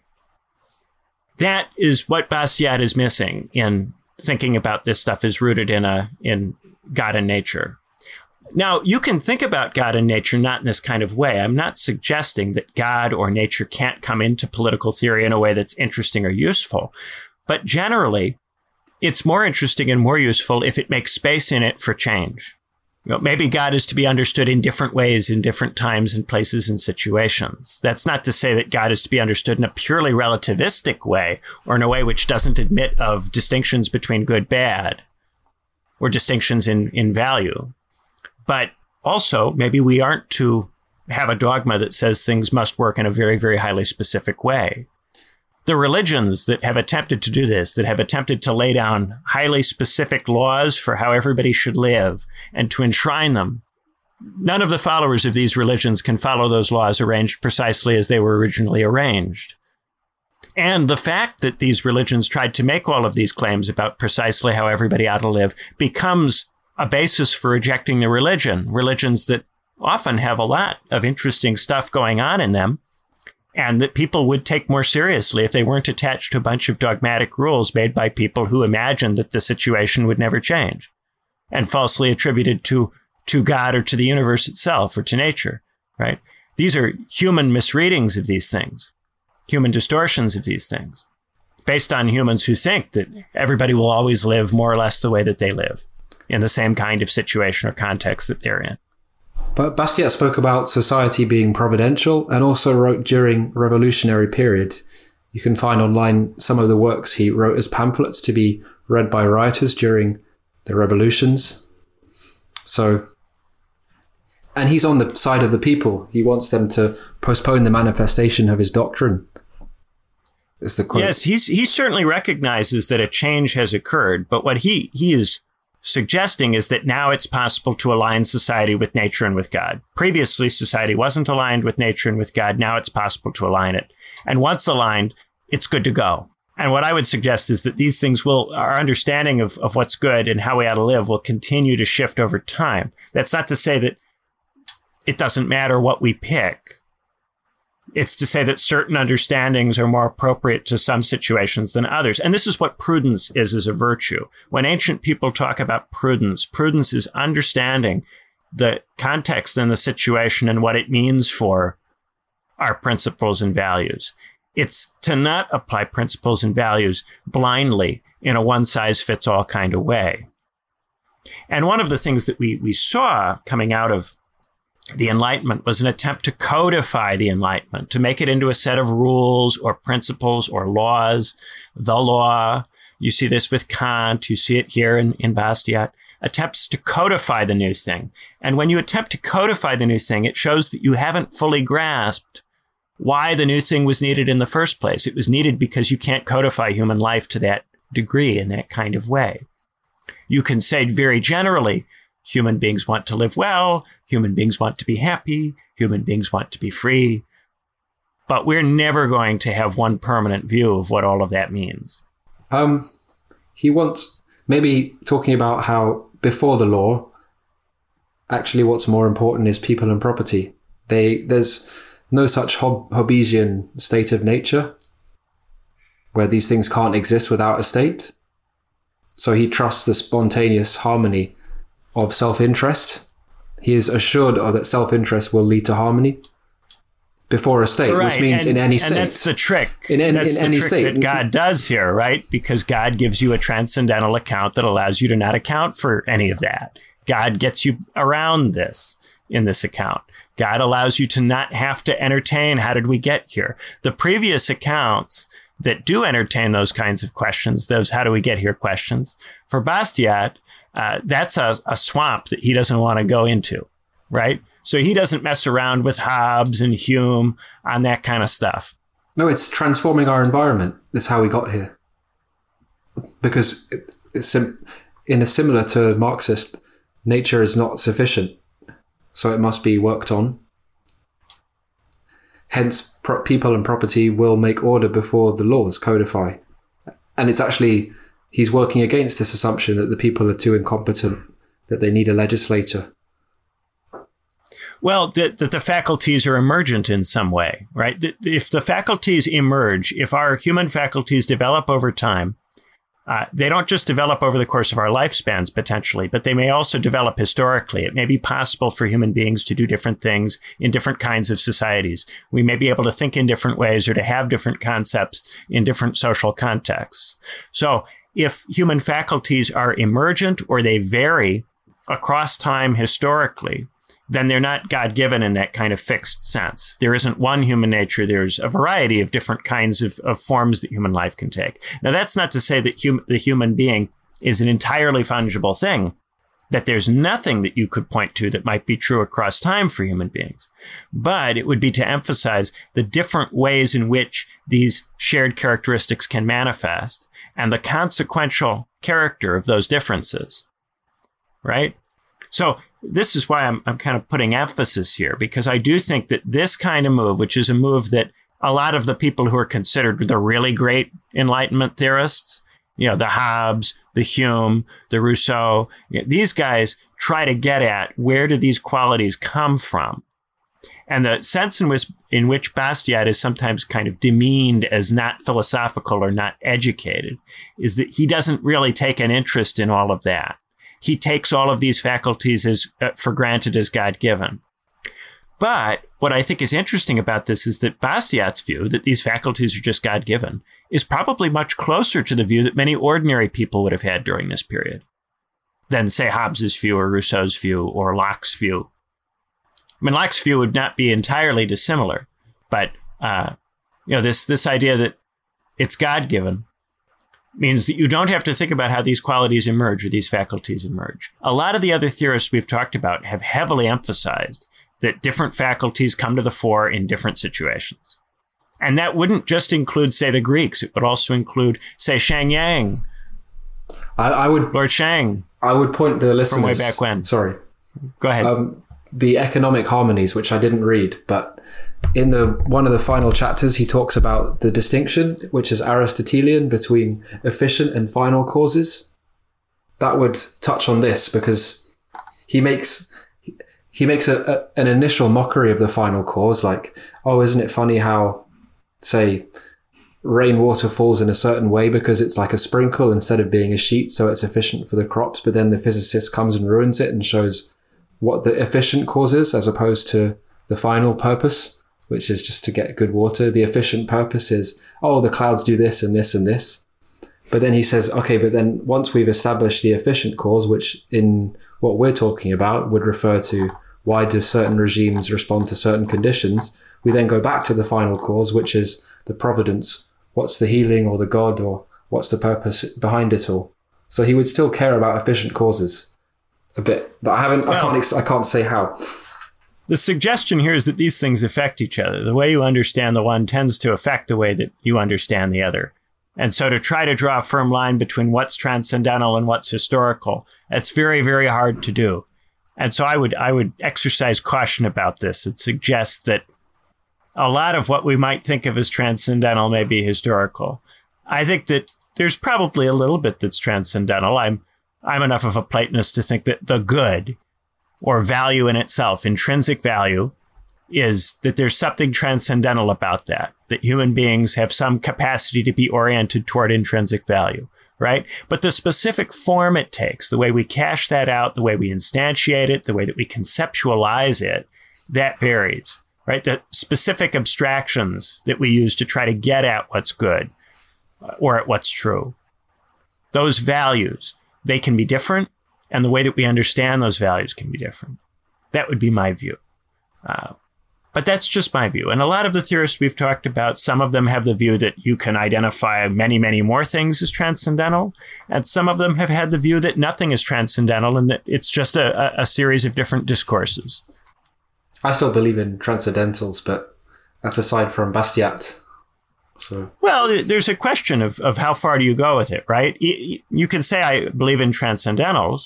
[SPEAKER 1] That is what Bastiat is missing in thinking about this stuff is rooted in God and nature. Now, you can think about God and nature not in this kind of way. I'm not suggesting that God or nature can't come into political theory in a way that's interesting or useful. But generally, it's more interesting and more useful if it makes space in it for change. Maybe God is to be understood in different ways in different times and places and situations. That's not to say that God is to be understood in a purely relativistic way or in a way which doesn't admit of distinctions between good, bad, or distinctions in value. But also, maybe we aren't to have a dogma that says things must work in a very, very highly specific way. The religions that have attempted to do this, that have attempted to lay down highly specific laws for how everybody should live and to enshrine them, none of the followers of these religions can follow those laws arranged precisely as they were originally arranged. And the fact that these religions tried to make all of these claims about precisely how everybody ought to live becomes a basis for rejecting the religions that often have a lot of interesting stuff going on in them, and that people would take more seriously if they weren't attached to a bunch of dogmatic rules made by people who imagined that the situation would never change and falsely attributed to God or to the universe itself or to nature, right? These are human misreadings of these things, human distortions of these things, based on humans who think that everybody will always live more or less the way that they live in the same kind of situation or context that they're in.
[SPEAKER 2] But Bastiat spoke about society being providential and also wrote during revolutionary period. You can find online some of the works he wrote as pamphlets to be read by rioters during the revolutions. So, and he's on the side of the people. He wants them to postpone the manifestation of his doctrine. Is the quote.
[SPEAKER 1] Yes, he certainly recognizes that a change has occurred, but what he is suggesting is that now it's possible to align society with nature and with God. Previously, society wasn't aligned with nature and with God. Now it's possible to align it. And once aligned, it's good to go. And what I would suggest is that these things our understanding of what's good and how we ought to live will continue to shift over time. That's not to say that it doesn't matter what we pick. It's to say that certain understandings are more appropriate to some situations than others. And this is what prudence is as a virtue. When ancient people talk about prudence, prudence is understanding the context and the situation and what it means for our principles and values. It's to not apply principles and values blindly in a one-size-fits-all kind of way. And one of the things that we saw coming out of the Enlightenment was an attempt to codify the Enlightenment, to make it into a set of rules or principles or laws. The law, you see this with Kant, you see it here in Bastiat, attempts to codify the new thing. And when you attempt to codify the new thing, it shows that you haven't fully grasped why the new thing was needed in the first place. It was needed because you can't codify human life to that degree in that kind of way. You can say very generally, human beings want to live well, human beings want to be happy, human beings want to be free, but we're never going to have one permanent view of what all of that means.
[SPEAKER 2] He wants, maybe talking about how before the law, actually what's more important is people and property. There's no such Hobbesian state of nature where these things can't exist without a state. So he trusts the spontaneous harmony of self-interest. He is assured that self-interest will lead to harmony before a state, right. Which means in any state.
[SPEAKER 1] And that's the trick. That's the trick that God does here, right? Because God gives you a transcendental account that allows you to not account for any of that. God gets you around this in this account. God allows you to not have to entertain, how did we get here? The previous accounts that do entertain those kinds of questions, those how do we get here questions, for Bastiat, that's a swamp that he doesn't want to go into, right? So he doesn't mess around with Hobbes and Hume on that kind of stuff.
[SPEAKER 2] No, it's transforming our environment. That's how we got here. Because it's similar to Marxist, nature is not sufficient, so it must be worked on. Hence, people and property will make order before the laws codify. And it's actually, he's working against this assumption that the people are too incompetent, that they need a legislator.
[SPEAKER 1] Well, that the faculties are emergent in some way, right? If the faculties emerge, if our human faculties develop over time, they don't just develop over the course of our lifespans, potentially, but they may also develop historically. It may be possible for human beings to do different things in different kinds of societies. We may be able to think in different ways or to have different concepts in different social contexts. So if human faculties are emergent or they vary across time historically, then they're not God-given in that kind of fixed sense. There isn't one human nature. There's a variety of different kinds of forms that human life can take. Now, that's not to say that the human being is an entirely fungible thing, that there's nothing that you could point to that might be true across time for human beings. But it would be to emphasize the different ways in which these shared characteristics can manifest and the consequential character of those differences, right? So this is why I'm kind of putting emphasis here, because I do think that this kind of move, which is a move that a lot of the people who are considered the really great Enlightenment theorists, you know, the Hobbes, the Hume, the Rousseau, these guys try to get at where do these qualities come from? And the sense in which Bastiat is sometimes kind of demeaned as not philosophical or not educated is that he doesn't really take an interest in all of that. He takes all of these faculties as for granted as God-given. But what I think is interesting about this is that Bastiat's view that these faculties are just God-given is probably much closer to the view that many ordinary people would have had during this period than, say, Hobbes's view or Rousseau's view or Locke's view. I mean, Locke's view would not be entirely dissimilar, but this idea that it's God-given means that you don't have to think about how these qualities emerge or these faculties emerge. A lot of the other theorists we've talked about have heavily emphasized that different faculties come to the fore in different situations. And that wouldn't just include, say, the Greeks. It would also include, say, Shang Yang. Lord Shang.
[SPEAKER 2] I would point the listeners...
[SPEAKER 1] From way back when.
[SPEAKER 2] Sorry.
[SPEAKER 1] Go ahead.
[SPEAKER 2] The Economic Harmonies, which I didn't read, but in one of the final chapters, he talks about the distinction, which is Aristotelian, between efficient and final causes. That would touch on this because he makes an initial mockery of the final cause, like, oh, isn't it funny how, say, rainwater falls in a certain way because it's like a sprinkle instead of being a sheet, so it's efficient for the crops, but then the physicist comes and ruins it and shows what the efficient cause is as opposed to the final purpose, which is just to get good water. The efficient purpose is, oh, the clouds do this and this and this. But then he says, okay, but then once we've established the efficient cause, which in what we're talking about would refer to why do certain regimes respond to certain conditions, we then go back to the final cause, which is the providence. What's the healing or the God, or what's the purpose behind it all? So he would still care about efficient causes a bit, but I can't say how.
[SPEAKER 1] The suggestion here is that these things affect each other. The way you understand the one tends to affect the way that you understand the other. And so to try to draw a firm line between what's transcendental and what's historical, that's very, very hard to do. And so I would exercise caution about this. It suggests that a lot of what we might think of as transcendental may be historical. I think that there's probably a little bit that's transcendental. I'm enough of a Platonist to think that the good, or value in itself, intrinsic value, is that there's something transcendental about that human beings have some capacity to be oriented toward intrinsic value, right? But the specific form it takes, the way we cash that out, the way we instantiate it, the way that we conceptualize it, that varies, right? The specific abstractions that we use to try to get at what's good or at what's true, those values, they can be different, and the way that we understand those values can be different. That would be my view. But that's just my view. And a lot of the theorists we've talked about, some of them have the view that you can identify many, many more things as transcendental. And some of them have had the view that nothing is transcendental and that it's just a series of different discourses.
[SPEAKER 2] I still believe in transcendentals, but that's aside from Bastiat. So,
[SPEAKER 1] well, there's a question of how far do you go with it, right? You can say I believe in transcendentals.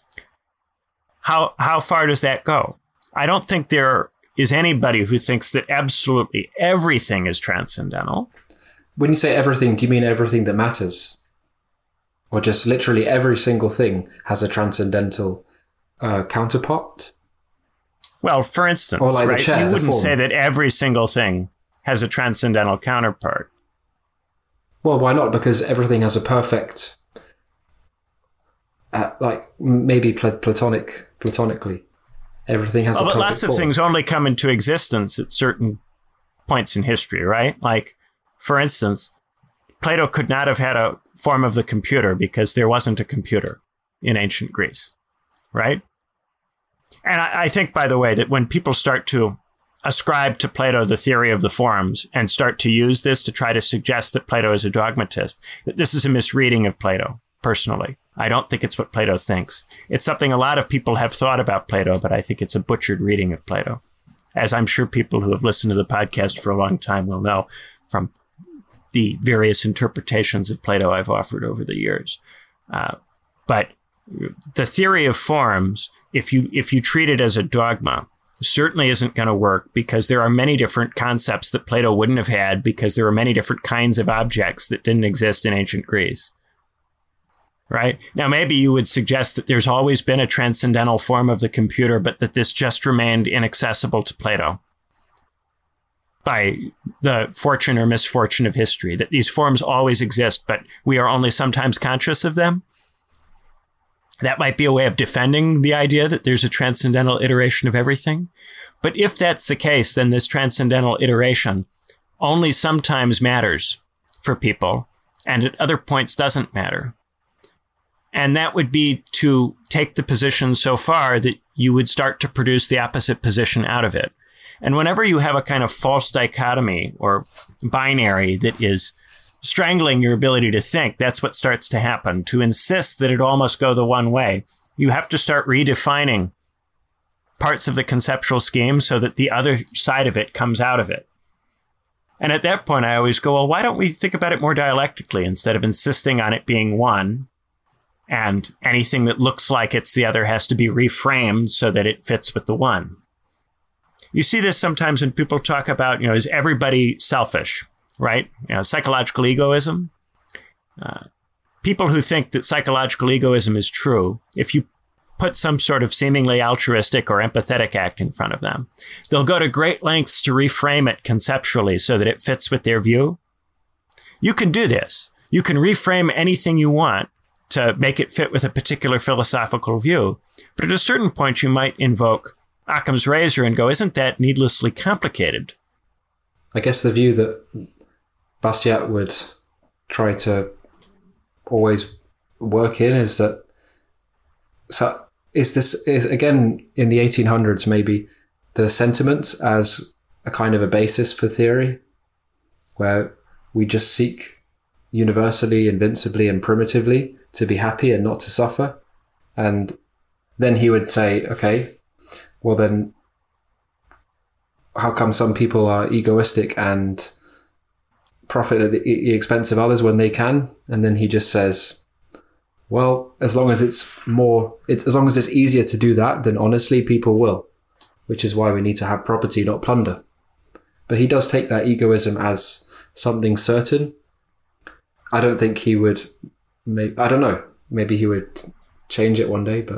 [SPEAKER 1] How far does that go? I don't think there is anybody who thinks that absolutely everything is transcendental.
[SPEAKER 2] When you say everything, do you mean everything that matters? Or just literally every single thing has a transcendental counterpart?
[SPEAKER 1] Well, for instance,
[SPEAKER 2] or like
[SPEAKER 1] right,
[SPEAKER 2] the chair,
[SPEAKER 1] you wouldn't
[SPEAKER 2] form.
[SPEAKER 1] say that every single thing has a transcendental counterpart.
[SPEAKER 2] Well, why not? Because everything has a perfect, like maybe platonically, everything has a perfect
[SPEAKER 1] but lots
[SPEAKER 2] form.
[SPEAKER 1] of things only come into existence at certain points in history, right? Like, for instance, Plato could not have had a form of the computer because there wasn't a computer in ancient Greece, right? And I think, by the way, that when people start to ascribe to Plato the theory of the forms and start to use this to try to suggest that Plato is a dogmatist, that this is a misreading of Plato, personally. I don't think it's what Plato thinks. It's something a lot of people have thought about Plato, but I think it's a butchered reading of Plato, as I'm sure people who have listened to the podcast for a long time will know from the various interpretations of Plato I've offered over the years. But the theory of forms, if you treat it as a dogma, certainly isn't going to work because there are many different concepts that Plato wouldn't have had because there are many different kinds of objects that didn't exist in ancient Greece. Right? Now, maybe you would suggest that there's always been a transcendental form of the computer, but that this just remained inaccessible to Plato. by the fortune or misfortune of history, that these forms always exist, but we are only sometimes conscious of them. That might be a way of defending the idea that there's a transcendental iteration of everything. But if that's the case, then this transcendental iteration only sometimes matters for people, and at other points doesn't matter. And that would be to take the position so far that you would start to produce the opposite position out of it. And whenever you have a kind of false dichotomy or binary that is strangling your ability to think, that's what starts to happen. To insist that it all must go the one way, you have to start redefining parts of the conceptual scheme so that the other side of it comes out of it. And at that point, I always go, well, why don't we think about it more dialectically instead of insisting on it being one? And anything that looks like it's the other has to be reframed so that it fits with the one. You see this sometimes when people talk about, is everybody selfish, right? Psychological egoism. People who think that psychological egoism is true, if you put some sort of seemingly altruistic or empathetic act in front of them, they'll go to great lengths to reframe it conceptually so that it fits with their view. You can do this. You can reframe anything you want to make it fit with a particular philosophical view. But at a certain point, you might invoke Occam's razor and go, isn't that needlessly complicated?
[SPEAKER 2] I guess the view that Bastiat would try to always work in is that, so is again in the 1800s maybe the sentiment as a kind of a basis for theory, where we just seek universally, invincibly, and primitively to be happy and not to suffer. And then he would say, okay, well then, how come some people are egoistic and profit at the expense of others when they can? And then he just says, well, as long as as long as it's easier to do that, then honestly, people will, which is why we need to have property, not plunder. But he does take that egoism as something certain. I don't think he would, I don't know, maybe he would change it one day, but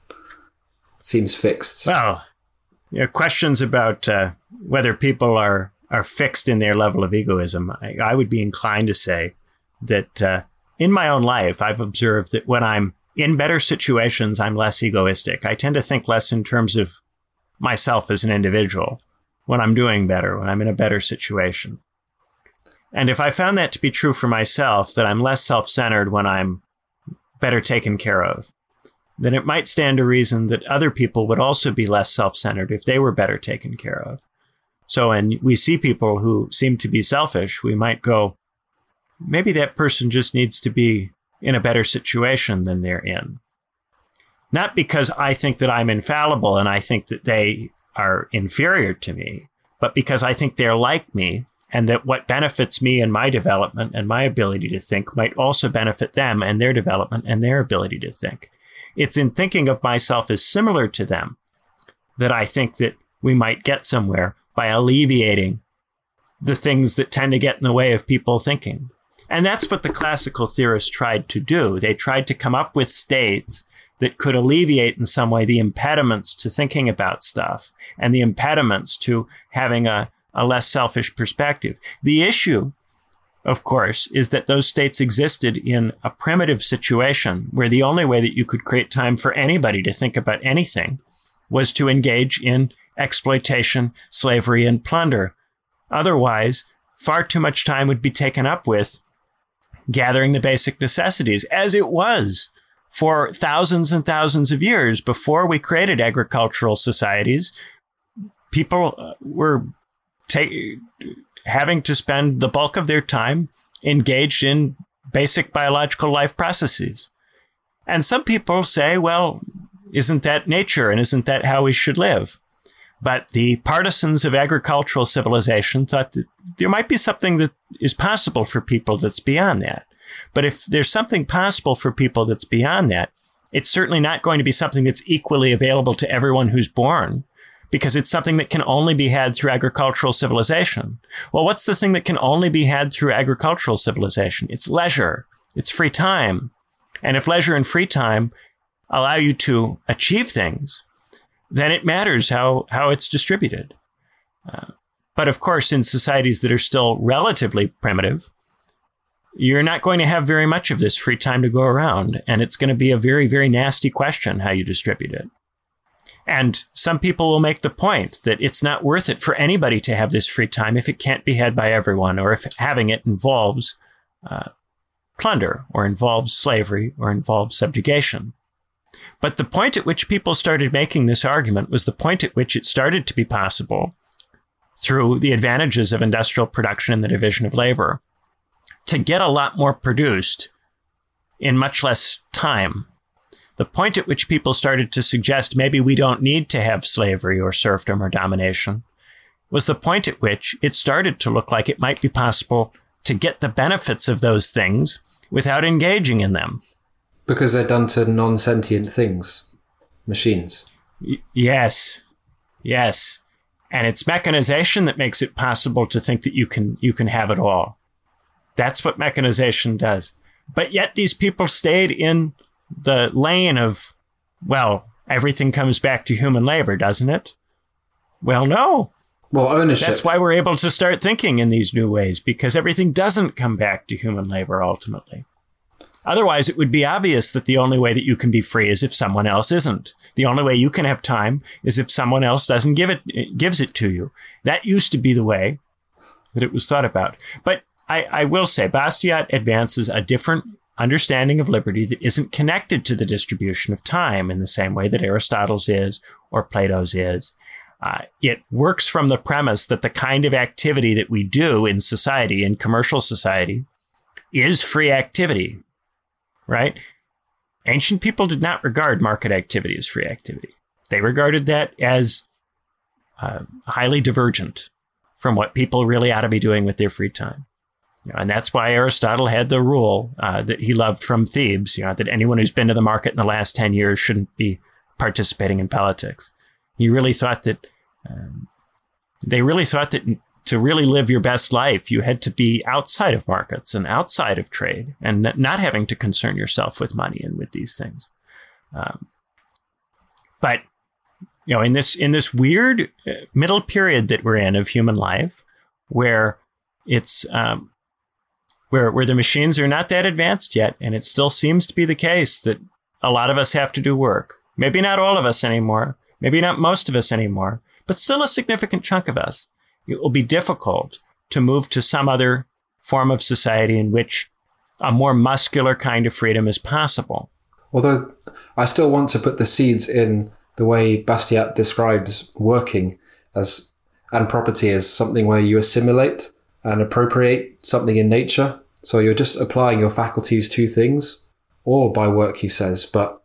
[SPEAKER 2] it seems fixed.
[SPEAKER 1] Well, questions about whether people are fixed in their level of egoism. I would be inclined to say that in my own life, I've observed that when I'm in better situations, I'm less egoistic. I tend to think less in terms of myself as an individual when I'm doing better, when I'm in a better situation. And if I found that to be true for myself, that I'm less self-centered when I'm better taken care of, then it might stand to reason that other people would also be less self-centered if they were better taken care of. So when we see people who seem to be selfish, we might go, maybe that person just needs to be in a better situation than they're in. Not because I think that I'm infallible and I think that they are inferior to me, but because I think they're like me, and that what benefits me in my development and my ability to think might also benefit them and their development and their ability to think. It's in thinking of myself as similar to them that I think that we might get somewhere by alleviating the things that tend to get in the way of people thinking. And that's what the classical theorists tried to do. They tried to come up with states that could alleviate in some way the impediments to thinking about stuff and the impediments to having a less selfish perspective. The issue, of course, is that those states existed in a primitive situation where the only way that you could create time for anybody to think about anything was to engage in exploitation, slavery, and plunder. Otherwise, far too much time would be taken up with gathering the basic necessities, as it was for thousands and thousands of years before we created agricultural societies. People were having to spend the bulk of their time engaged in basic biological life processes. And some people say, well, isn't that nature and isn't that how we should live? But the partisans of agricultural civilization thought that there might be something that is possible for people that's beyond that. But if there's something possible for people that's beyond that, it's certainly not going to be something that's equally available to everyone who's born, because it's something that can only be had through agricultural civilization. Well, what's the thing that can only be had through agricultural civilization? It's leisure. It's free time. And if leisure and free time allow you to achieve things, then it matters how it's distributed. But of course, in societies that are still relatively primitive, you're not going to have very much of this free time to go around. And it's going to be a very, very nasty question how you distribute it. And some people will make the point that it's not worth it for anybody to have this free time if it can't be had by everyone, or if having it involves plunder, or involves slavery, or involves subjugation. But the point at which people started making this argument was the point at which it started to be possible, through the advantages of industrial production and the division of labor, to get a lot more produced in much less time. The point at which people started to suggest maybe we don't need to have slavery or serfdom or domination was the point at which it started to look like it might be possible to get the benefits of those things without engaging in them.
[SPEAKER 2] Because they're done to non-sentient things, machines.
[SPEAKER 1] Yes. And it's mechanization that makes it possible to think that you can have it all. That's what mechanization does. But yet these people stayed in the lane of, well, everything comes back to human labor, doesn't it? Well, no.
[SPEAKER 2] Well, ownership.
[SPEAKER 1] That's why we're able to start thinking in these new ways, because everything doesn't come back to human labor ultimately. Otherwise, it would be obvious that the only way that you can be free is if someone else isn't. The only way you can have time is if someone else gives it to you. That used to be the way that it was thought about. But I will say, Bastiat advances a different understanding of liberty that isn't connected to the distribution of time in the same way that Aristotle's is or Plato's is. It works from the premise that the kind of activity that we do in society, in commercial society, is free activity, right? Ancient people did not regard market activity as free activity. They regarded that as highly divergent from what people really ought to be doing with their free time. And that's why Aristotle had the rule that he loved from Thebes, that anyone who's been to the market in the last 10 years shouldn't be participating in politics. He really thought that they really thought that to really live your best life, you had to be outside of markets and outside of trade and not having to concern yourself with money and with these things. But in this weird middle period that we're in of human life, where it's where the machines are not that advanced yet, and it still seems to be the case that a lot of us have to do work. Maybe not all of us anymore, maybe not most of us anymore, but still a significant chunk of us. It will be difficult to move to some other form of society in which a more muscular kind of freedom is possible.
[SPEAKER 2] Although I still want to put the seeds in the way Bastiat describes working and property as something where you assimilate and appropriate something in nature. So you're just applying your faculties to things, or by work, he says, but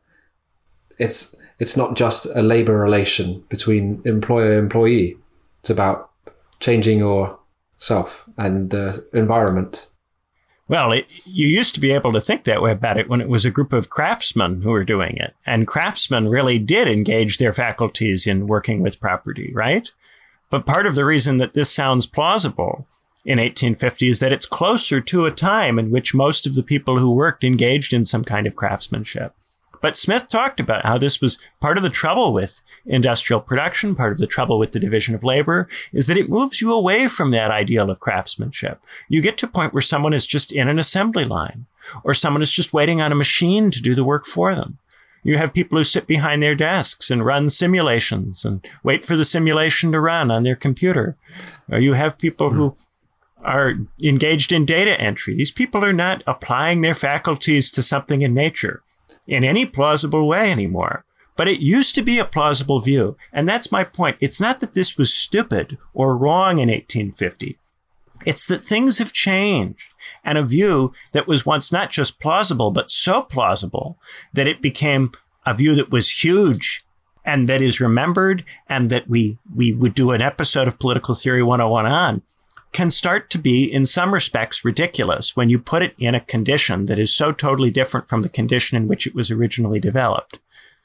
[SPEAKER 2] it's not just a labor relation between employer-employee. It's about changing yourself and the environment.
[SPEAKER 1] Well, you used to be able to think that way about it when it was a group of craftsmen who were doing it. And craftsmen really did engage their faculties in working with property, right? But part of the reason that this sounds plausible in 1850 is that it's closer to a time in which most of the people who worked engaged in some kind of craftsmanship. But Smith talked about how this was part of the trouble with industrial production, part of the trouble with the division of labor, is that it moves you away from that ideal of craftsmanship. You get to a point where someone is just in an assembly line, or someone is just waiting on a machine to do the work for them. You have people who sit behind their desks and run simulations and wait for the simulation to run on their computer. Or you have people who are engaged in data entry. These people are not applying their faculties to something in nature in any plausible way anymore. But it used to be a plausible view. And that's my point. It's not that this was stupid or wrong in 1850. It's that things have changed. And a view that was once not just plausible, but so plausible that it became a view that was huge and that is remembered, and that we would do an episode of Political Theory 101 on, can start to be, in some respects, ridiculous when you put it in a condition that is so totally different from the condition in which it was originally developed.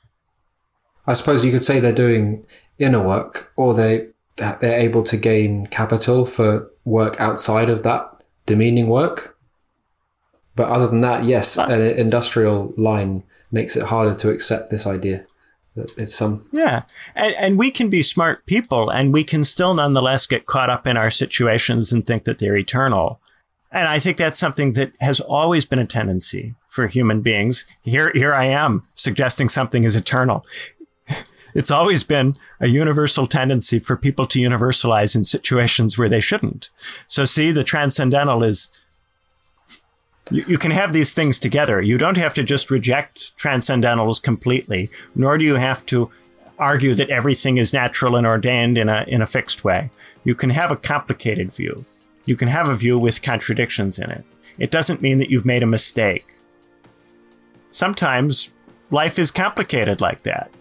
[SPEAKER 2] I suppose you could say they're doing inner work, or they're able to gain capital for work outside of that demeaning work. But other than that, yes, an industrial line makes it harder to accept this idea It's some...
[SPEAKER 1] Yeah. And we can be smart people, and we can still nonetheless get caught up in our situations and think that they're eternal. And I think that's something that has always been a tendency for human beings. Here I am suggesting something is eternal. It's always been a universal tendency for people to universalize in situations where they shouldn't. So see, the transcendental is, you can have these things together. You don't have to just reject transcendentals completely, nor do you have to argue that everything is natural and ordained in a fixed way. You can have a complicated view. You can have a view with contradictions in it. It doesn't mean that you've made a mistake. Sometimes life is complicated like that.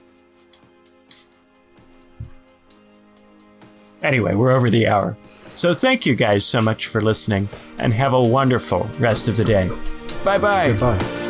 [SPEAKER 1] Anyway, we're over the hour. So thank you guys so much for listening, and have a wonderful rest of the day. Bye-bye.
[SPEAKER 2] Goodbye.